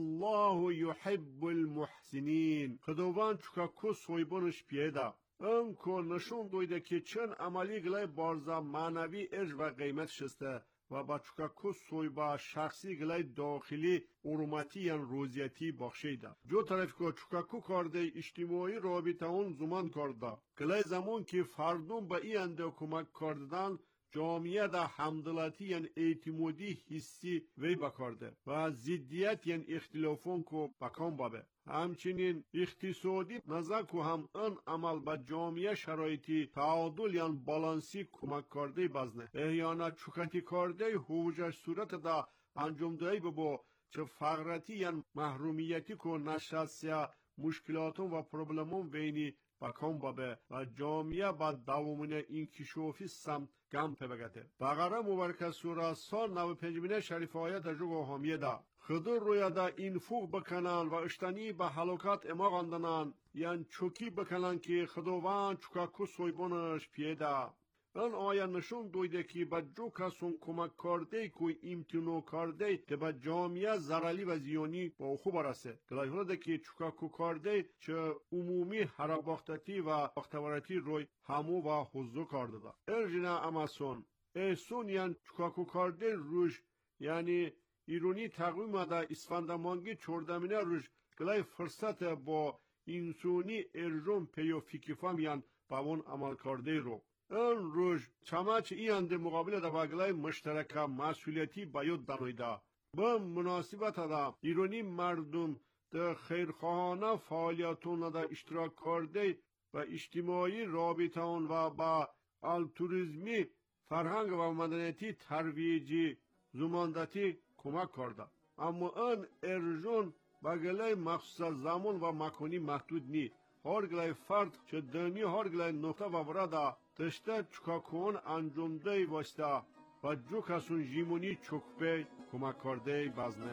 الله یحب المحسنین خدوان چکا کو سویبونش پیدا. این که نشون دویده که چند عملی گلای بارزا معنوی اج و قیمت شسته و با چکاکو سویبا شخصی گلای داخلی ارومتی یا روزیتی بخشیده. جو طرف که چکاکو کرده اجتماعی رابطه اون زمان کرده. گلای زمان که فردون با این انده کمک کردن جامعه دا حمدلاتی یا اعتمادی حسی وی بکرده و زدیت یا اختلافون که بکام بابه. همچنین اقتصادی نظر که هم این عمل با جامعه شرایطی تعادل یا بالانسی کمک کرده بزنه. احیانا چکتی کرده حوجش صورت دا انجام دهی ببا چه فقرتی یا محرومیتی که نشست یا مشکلاتون و پروبلمون بینی بکام بابه و جامعه با دوامون انکشافی سمت گم پبگته. بقره مبارکه سوره سال 95 شریف آیت جو حامیه دا خدر روی دا انفوق بکنن و اشتنی به حلوکات اماغاندنن یعنی چوکی بکنن که خداوند چکاکو سویبونش پیدا. این آیه نشون دویده که با جو کسون کمک کرده که امتنو کرده که با جامعه زرالی و زیانی با خوب رسه. گلایه ده که چکاکو کرده چه عمومی حراباختتی و باختوارتی روی همو و حضو کرده ده. ارجنا اماسون احسون یعنی چکاکو کرده روش یعنی ایرونی تقویم دا اسفندمانگی چوردمینه روش گلای فرصت با انسونی ارجون پیو فیکیفام یعنی با اون عمل کرده رو. این روش چماچ اینده مقابل دا بگلای مشترکه مسئولیتی باید دانویده. با مناسبت دا ایرانی مردم دا خیرخواهانه فعالیتون دا اشتراک کرده و اجتماعی رابطان و با التوریزمی فرهنگ و مدنیتی ترویجی زماندتی کمک کرده. اما این ارجون بگلای مخصوص زمان و مکانی محدود نی. هر گلای فرد چه دنی هر گلای نقطه و برادا تشته چکاکون انجام دی واسطه و جو کسون جیمونی چکپی کمک کرده بزنه.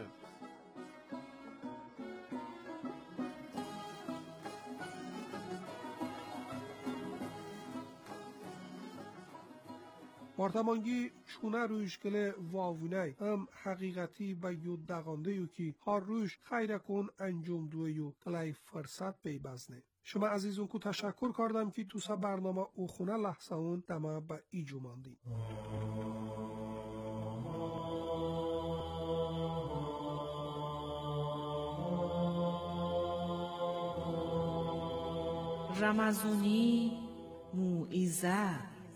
بارتمانگی چونه روش گله واوونه هم حقیقتی با یود دقانده یو که هر روش خیرکون انجام دوه یو گلای فرصت بی بزنه. شما عزیزون کو تشکر کردم که توسا برنامه او خونه لحظه اون دما با ایجو ماندیم. رمزونی موعظه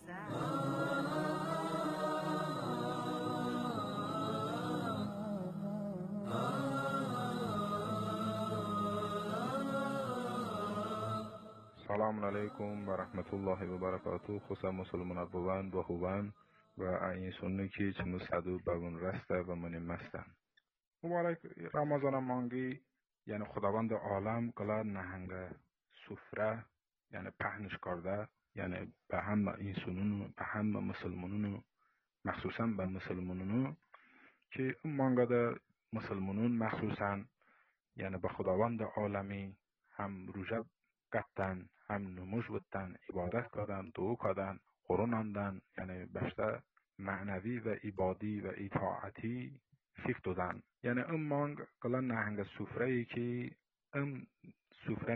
سلام علیکم و رحمت الله و برکاته. خصوصا مسلمانات بوند و خوبان و این سنی که چنو صدو بگون رسته و من مستن. مبارک رمضان مانگی یعنی خداوند عالم کلا نهنگ سفره یعنی پهنش کرده یعنی به هم انسانونو به هم مسلمانونو مخصوصا به مسلمانونو که اون مانگا ده مسلمانون مخصوصا یعنی به خداوند عالمی هم روژه گفتن هم نموش بودن عبادت کردن دعا کردن قرآن خواندن یعنی بیشتر معنوی و عبادی و اطاعتی فکر دادن. یعنی اون مانگ کلا نهنگ سفره ای که اون سفره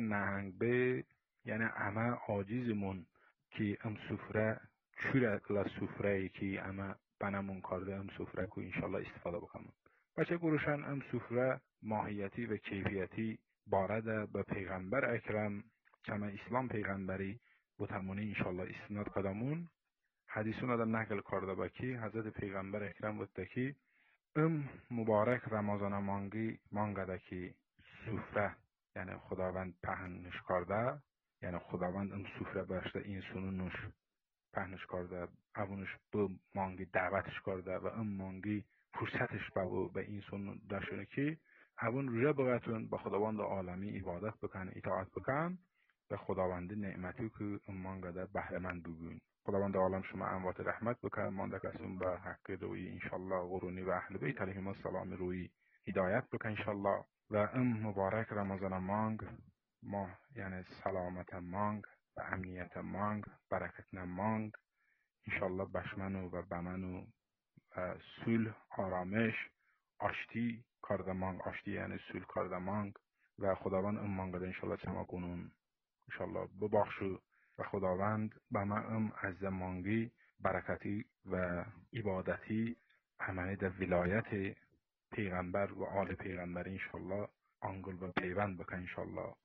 نهنگ به یعنی همه عاجزمون که ام سفره چوره کلا سفره که همه بنمون کرده ام سفره که انشالله استفاده بکنم. بچه گروشن ام سفره ماهیتی و کیفیتی بارده به پیغمبر اکرم چما اسلام پیغمبری بتمونه انشالله استناد کدامون حدیثون آدم نقل کرده با کی حضرت پیغمبر اکرم بوده کی مبارک رمضان مانگده که سفره یعنی خداوند پهنش کرده یعنی خداوند سفره برشته این سونو نوش پهنش کرده اونش به مانگی دعوتش کرده و مانگی فرصتش به این سونو داشته که اون روژه بغتون به خداوند عالمی عبادت بکن اطاعت بکن به خداوند نعمتی که مانگده بهره مند بگوین. خداوند عالم شما اموات رحمت بکن مانده کسون به حق روی انشالله قرونی و اهل بیت علیهم السلام روی هدایت بکن انشالله و مبارک رمضان مانگ ما یعنی سلامت مانگ و امنیت مانگ برکت مانگ انشالله بشمنو و بمنو صلح آرامش آشتی کاردمانگ آشتی یعنی صلح کاردمانگ و خداوند مانگده انشالله چما کنون انشالله ببخشو و خداوند به من از مانگی برکتی و عبادتی همه در ولایت پیغمبر و آل پیغمبر انشالله آنگل و پیوند بکن انشالله.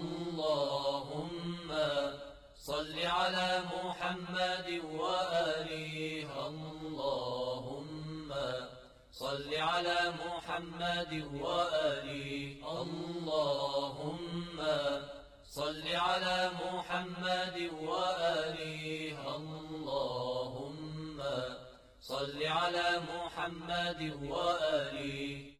اللهم صل على محمد وآله اللهم صل على محمد وآله اللهم صل على محمد وآله اللهم صل على محمد وآله.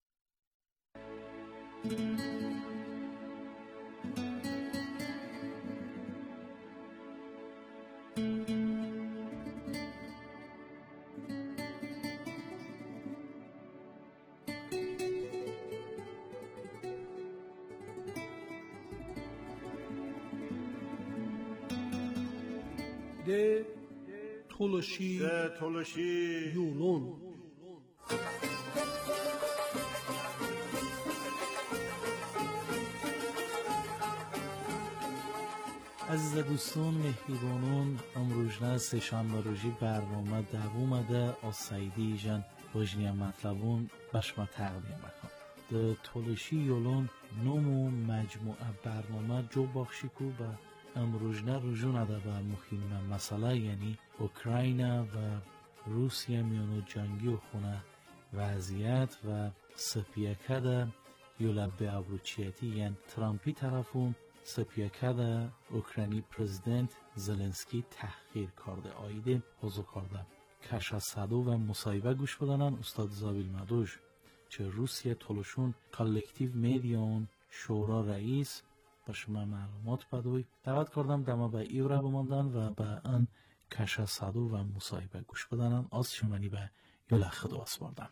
ده تولشی یونون عزیز دوستان مهربانان امروزنا سه‌شنبه روزی برنامه دوامده از سعیدی جان بجنی مطلبون بشما تقدیم میکنم. در تولشی یولون نومو مجموعه برنامه جو بخشی کو به امروزنا رجوع نده به مهم مسئله یعنی اوکراین و روسیه میانو جنگی و خونه وضعیت و سپیکه یولبه ابروچیتی یعنی ترامپی طرفون سپیکه اوکراینی پرزیدنت زلنسکی تحقیر کرده آیده حضور کرده کشا صدو و مصاحبه گوش بدانن استاد زابیل مدوش چه روسیه تولشون کالکتیو میدیون شورا رئیس با شما معلومات بدوی دعوت کردم دما به ایوره بماندن و به ان کشا صدو و مصاحبه گوش بدانن از شمانی به یولخدو اسواردن.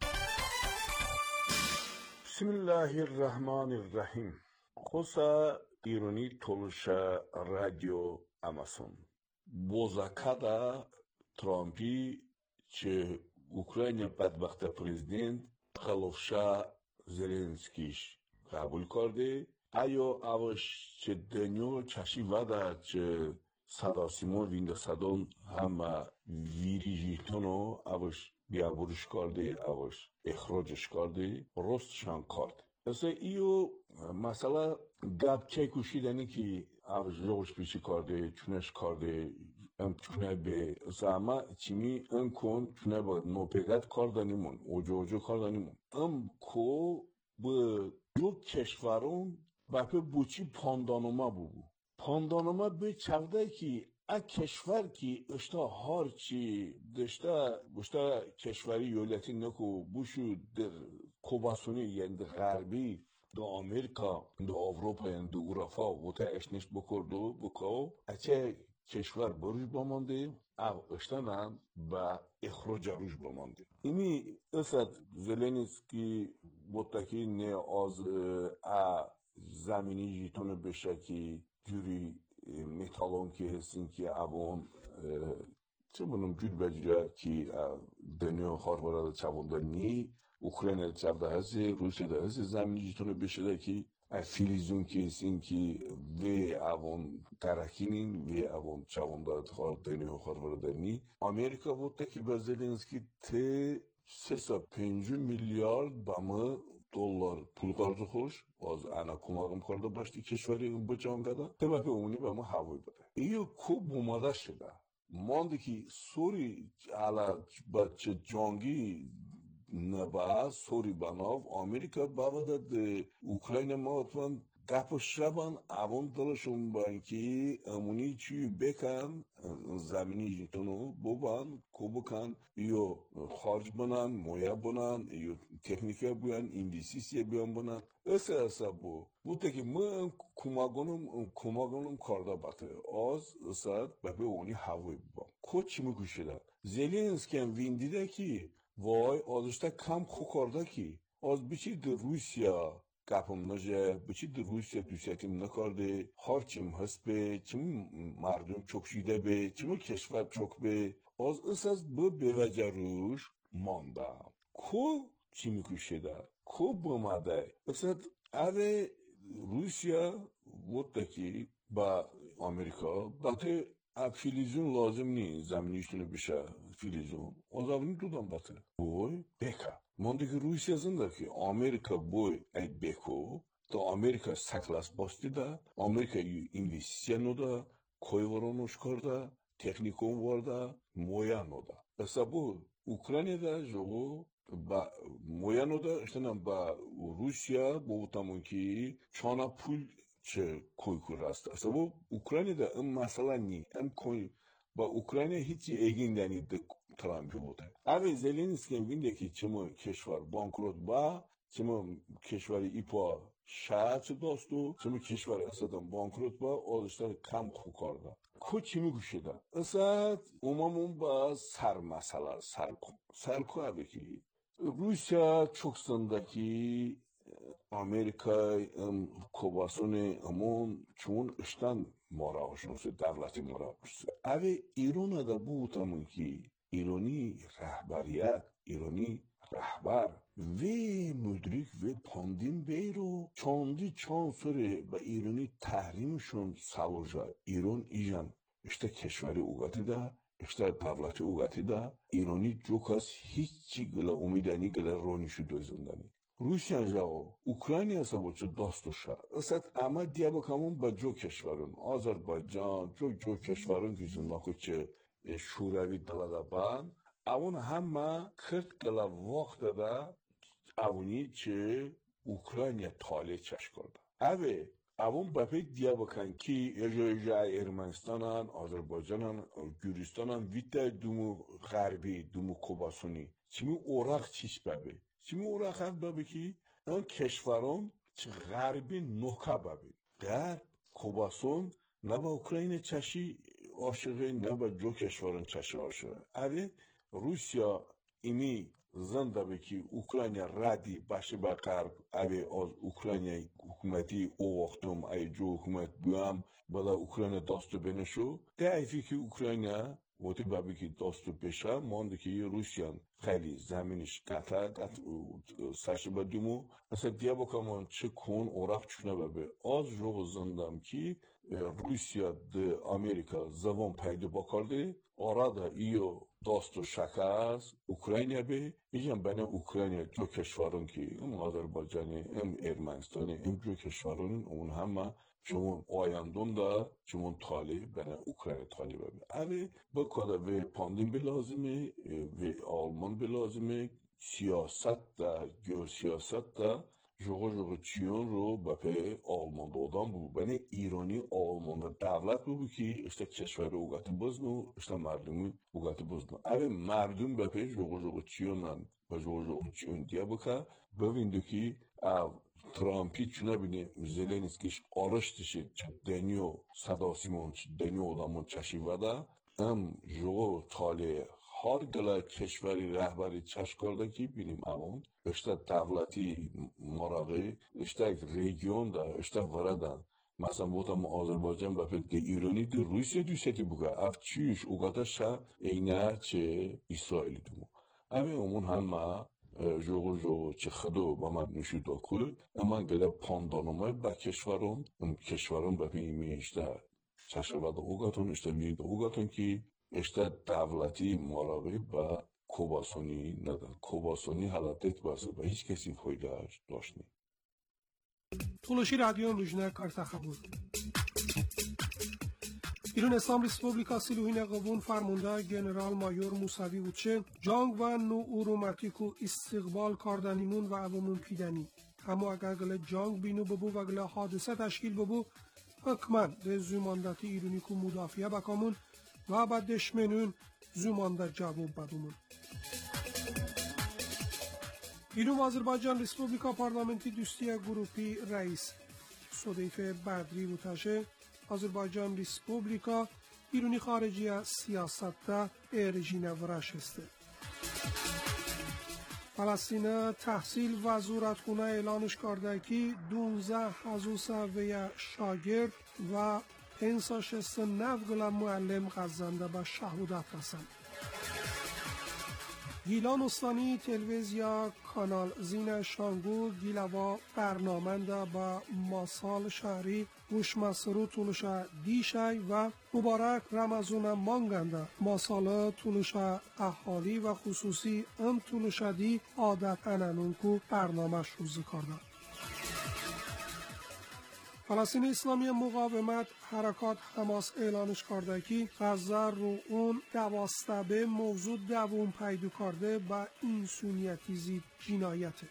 بسم الله الرحمن الرحیم. خوصا ایرانی تولشا رادیو اماسون بوزاکادا ترامپی چه اوکراین بدبخت پرزیدنت خلوفشا زلنسکیش قبول کرده ایو اوش چه دنیو چشی ودا چه صداسیمون وینده صدون همه ویریجیتونو اوش بیابورش کرده اوش اخراجش کرده رستشان کرده. مثلا ایو مثلا گاب چه کشیدنی که اوش جوش پیشی کرده چونش کرده چونه به زما چیمی کن چونه با نوپگت کردنیمون اوجو کردنیمون کو به دو کشورون بپه بوچی پاندانوما بو پاندانوما به چرده که ا کشور که اشتا هارچی دشتا کشوری یولتی نکو بوشو در کوباسونی یعنی در غربی دو امریکا دو اروپا یعنی دو اروپا و تا اشنش بکردو بکاو اچه کشور بروش بمانده او اشتنم با اخراج روش بمانده. اینی اصد زلنسکی بودتاکی نه از زمینی جیتونه بشه که جوری میتالون که هستین که اوان چه بونم جور بجا که دنیا خاربارا چوانده نی اوکراین چرده هستی روسیه ده هستی زمینی جیتونه بشه که فیلیزون کیسین کی و اوان ترکینین و اوان چاونداد خاردنی و خاردنی آمریکا بود که با زلنسکی ته 3.5 میلیارد بامه دلار پول قرض خوش از انا کمکم کرده باشی کشوری با جانگادا تبعه اونی به ما هوای بده ایو خوب اومده شده مانده که سوری علا بچه جانگی نبا سوری بناو آمریکا باید اوکراین ما اتفاق گپشربان اوان دلشون بانکی امونی چی بکن زمینی جتونو ببان کوبکن یا خارج بنان مویا بنان یا تکنیکا بیان اندیسیسی بیان بنان اساسا بوده که من کماگونم کاردا باته از اساس به اونی هوای با کوچی میگوشیده زلنسکی هم ویندیده کی وای آزشتا کم خو کرده کی از بیچی در روسیا گپم نجه بچی در روسیا دوستیم نکرده هرچیم هست به چیم مردم چکشیده به چیم کشور چک به از اساس به وجه روش مانده کو چی میکشیده کو بومده اساس اوه روسیا بوده که با امریکا باته فیلیزون لازم نیست زمینیشتونه بشه فیلیزون از اونی دودم باته بوی بکا مانده که روسیا زنده که امریکا بوی ای بکو تا امریکا سکلاس باستی ده امریکا اینویسیانو ده کوی ورانوش کرده تکنیکون ورده مویانو ده اصلا بو اوکراینی ده جو با مویانو ده اشتنم با روسیا بودتمون که چانا پول چه کوی راست اصلا با اوکراینی ده ام مسئله نی ام کوی با اوکراینی هیچی ایگیندنی ده ترامپی بوده اوه زلنسکی وینده که چما کشور بانکروت با چما کشور ایپا شاید داستو چما کشور اصلا بانکروت با آدشتر کم خو کرده کو چی میگوشیده اصلا اوممون با سر مسئله سرکو اوه که روسیا çok zındaki Amerika kovasını amon çون işten mora hoşnuse devleti mora hoşnuse. Ave İran'a da bu utamın ki İrani rehberiyet, İrani rehber ve müdrik ve pandin beyro çandi çan süre ve İrani tahrimşun saloja İran ijan işte keşveri ugatı da işte devleti ugatı da İrani çok az hiççi gıla umidani gıla ronişu dözündani. روسیا جاو اوکراینیا سبوچه داستوشه اصلا اما دیا بکمون با جو کشورون آذربایجان جو کشورون که ناکو چه شوروی دلاده بان اون همه کرد گلا وقت دا اونی چه اوکراینیا تاله چش کرده اون بپی دیا بکن که اجای ارمنستانان آذربایجانان گوریستانان ویده دومو غربی دومو کوباسونی چیمی اوراق چیش ببی چیمی اوراق هم ببی که اون کشوران چه غربی نوکا ببی غرب کوباسون نه با اوکراین چشی عاشقه نه با جو کشوران چشی عاشقه اوه روسیا اینی زنده بی که اوکراین ردی باشه با غرب اوه از اوکراین حکومتی او وقتم ای جو حکومت بیام بلا اوکراین داستو بنشو ده ایفی که اوکراین وقتی بابی که داستو بشه مانده که روسیان خیلی زمینش قطع سرشه بدیمو اصلا دیا بکنم چه کن اوراق چونه ببه از جو زندم که روسیا ده امریکا زبان پیدا بکرده آرادا ایو داستو شکست اوکراینیا به ایجان بین اوکراینیا جو کشورون که ام آذربایجانی ام ارمنستانی ام جو کشورون اون همه چون آیندون دا چون طالب بنا اوکراین طالب ببین اوه با کادا و پاندین بلازمه و آلمان بلازمه سیاست دا گیوسیاست دا جوغو چیون رو با پی آلمان دادن بود بنا ایرانی آلمان دولت بود که اشتا کشور اوگاتی بزنو اشتا مردمی اوگاتی بزنو اوه مردم با پی جوغو چیونن و جوغو چیون دیا بکا ببینده که ترامپی چونه بینه زلنسکیش آرشتشه دنیو صداسیمون دنیو آدمون چشی وده ام جو تاله هر گله کشوری رهبری چش کرده که بینیم الان اشتا دولتی مراقی اشتا یک ریگیون ده اشتا وردن مثلا بودم آذربایجان و پدگه ایرانی ده روسیه دوستی بگه اف چیش اوگاده شا اینه چه اسرائیلی دومو همه امون همه جوجو چه خدو با من نشود کل اما گله پاندانومه با کشورون به پیمیشته چشمه دوگاتون اشته می دوگاتون که اشته دولتی مراقب با کوباسونی ندن کوباسونی حالتت باسه به هیچ کسی فایدهش داشت نی تولوشی رادیو امروجنه کارتخبور ایران اسلام ریسپوبلیکا سیلوهین قبون فرمانده جنرال مایور موسوی بودچه جانگ و نو اوروماتیکو استقبال کاردانیمون و اومون پیدنی اما اگر گله جانگ بینو ببو و گله حادثه تشکیل ببو حکمن به زوماندتی ایرانی کو مدافعه بکامون و بعد دشمنون زومانده جواب بدومون ایران و آذربایجان ریسپوبلیکا پارلمنتی دوستی گروپی رئیس صدیف بدری بوتاشه آذربایجان ریسپوبلیکا ایرانی خارجی سیاست دا ارژین ورشسته فلسطین تحصیل و زورتخونه اعلانش کرده که 12 حضوصه و شاگرد و 569 معلم غزنده به شهادت رسند. گیلان استانی تلویزیا کانال زین شانگو گیلوا برنامنده با ماسال شهری گوش مسرو تونوشا دیشای و مبارک رمزون مانگنده ماسال تونوشا احالی و خصوصی ام تونوشا دی عادت انانونکو برنامه شروع کرده. فلسطین اسلامی مقاومت حرکات حماس اعلانش کرده که غزه رو اون 12 به موضوع دوم پیدا کرده با انسانیتی زید جنایته.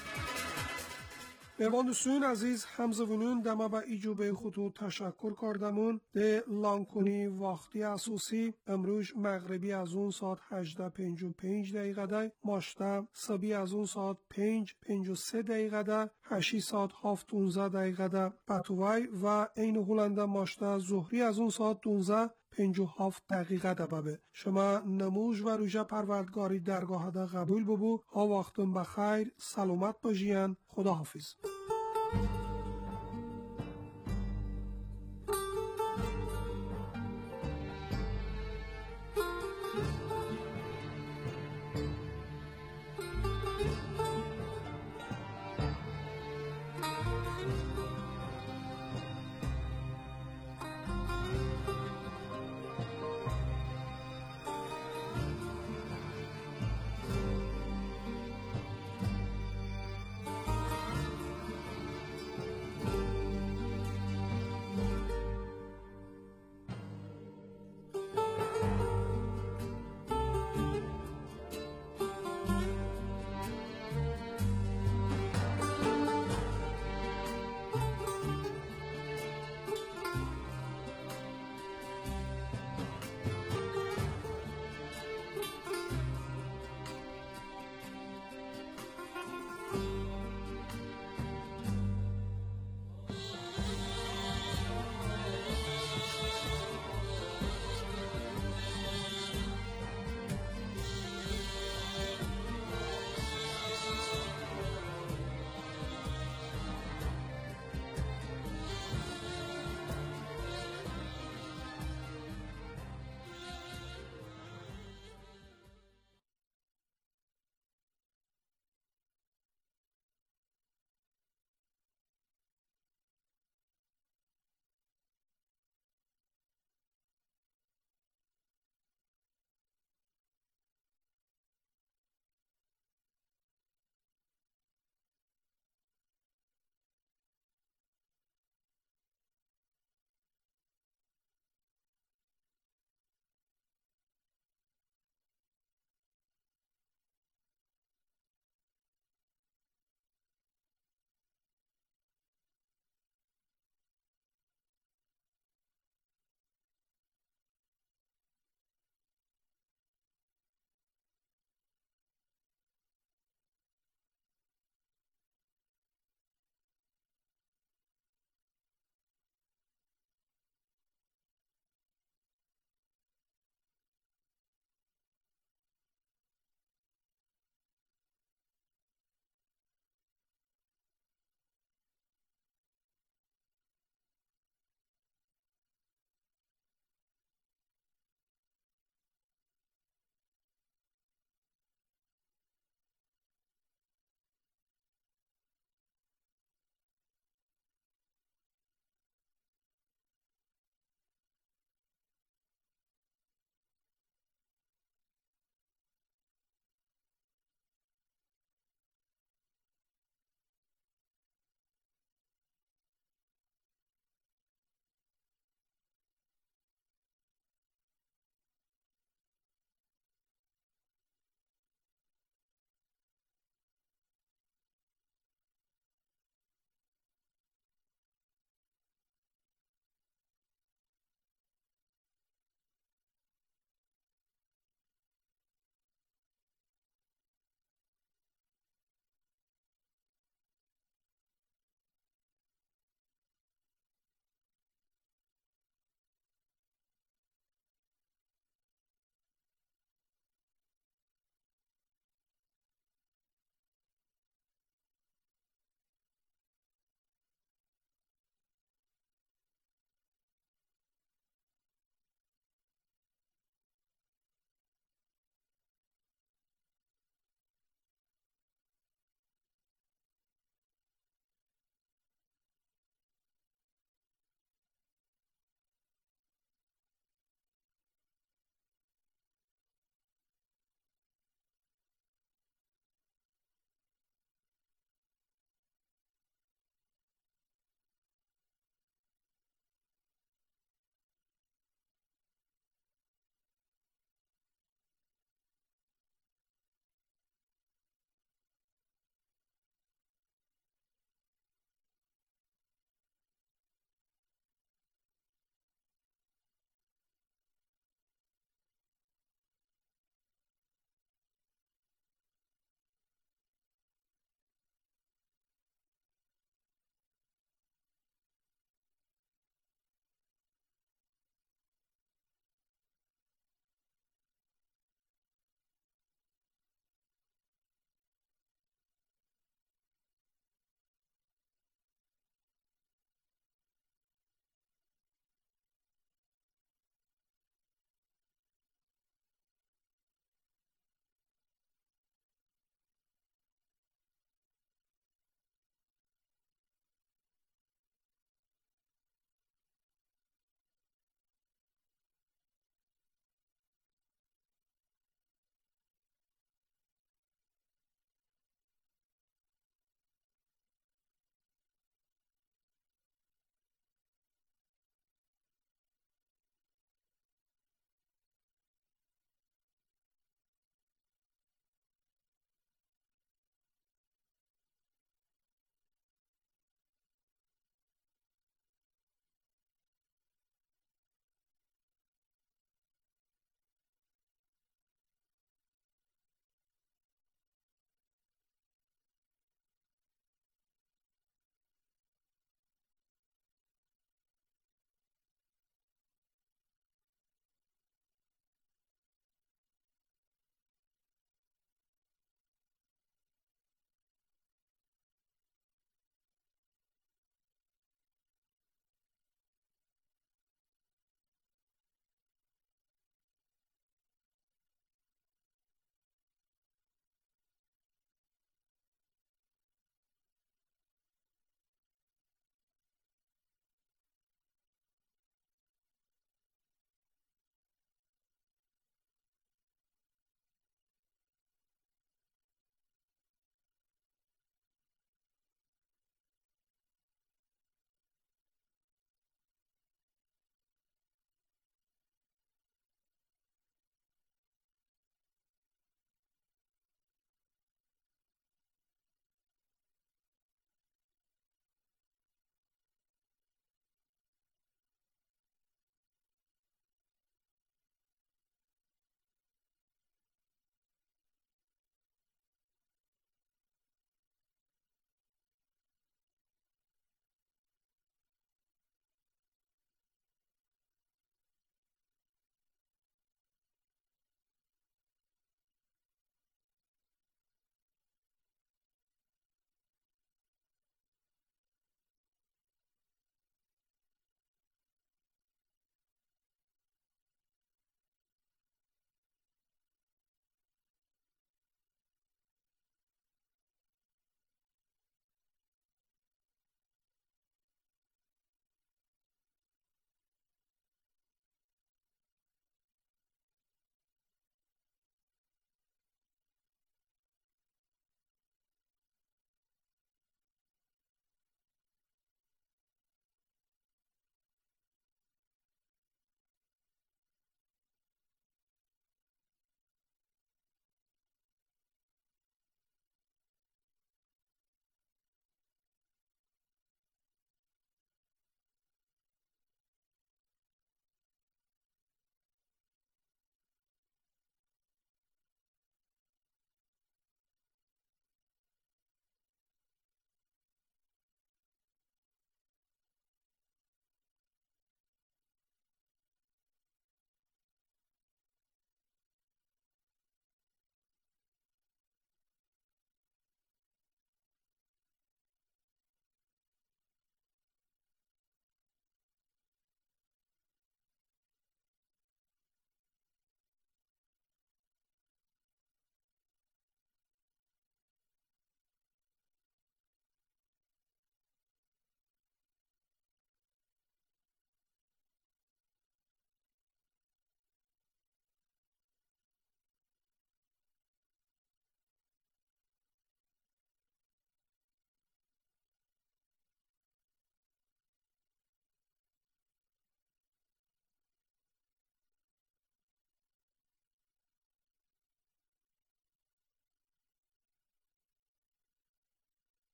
مهمان دوستان عزیز همزبونون دما با ایجوب خطوط تشکر کردمون ده لانکونی وقتی اساسی امروز مغربی از اون ساعت 18:55 دقیقه ده ماشتا صبی از اون ساعت 5:53 دقیقه ده 8 ساعت 7:19 دقیقه ده پتوای و این هولنده ماشتا ظهری از اون ساعت 12:57 دقیقه ده بابه شما نموز و روژه پروردگاری درگاه ده قبول ببو ها وقتون بخیر سلامت باشین خداحافظ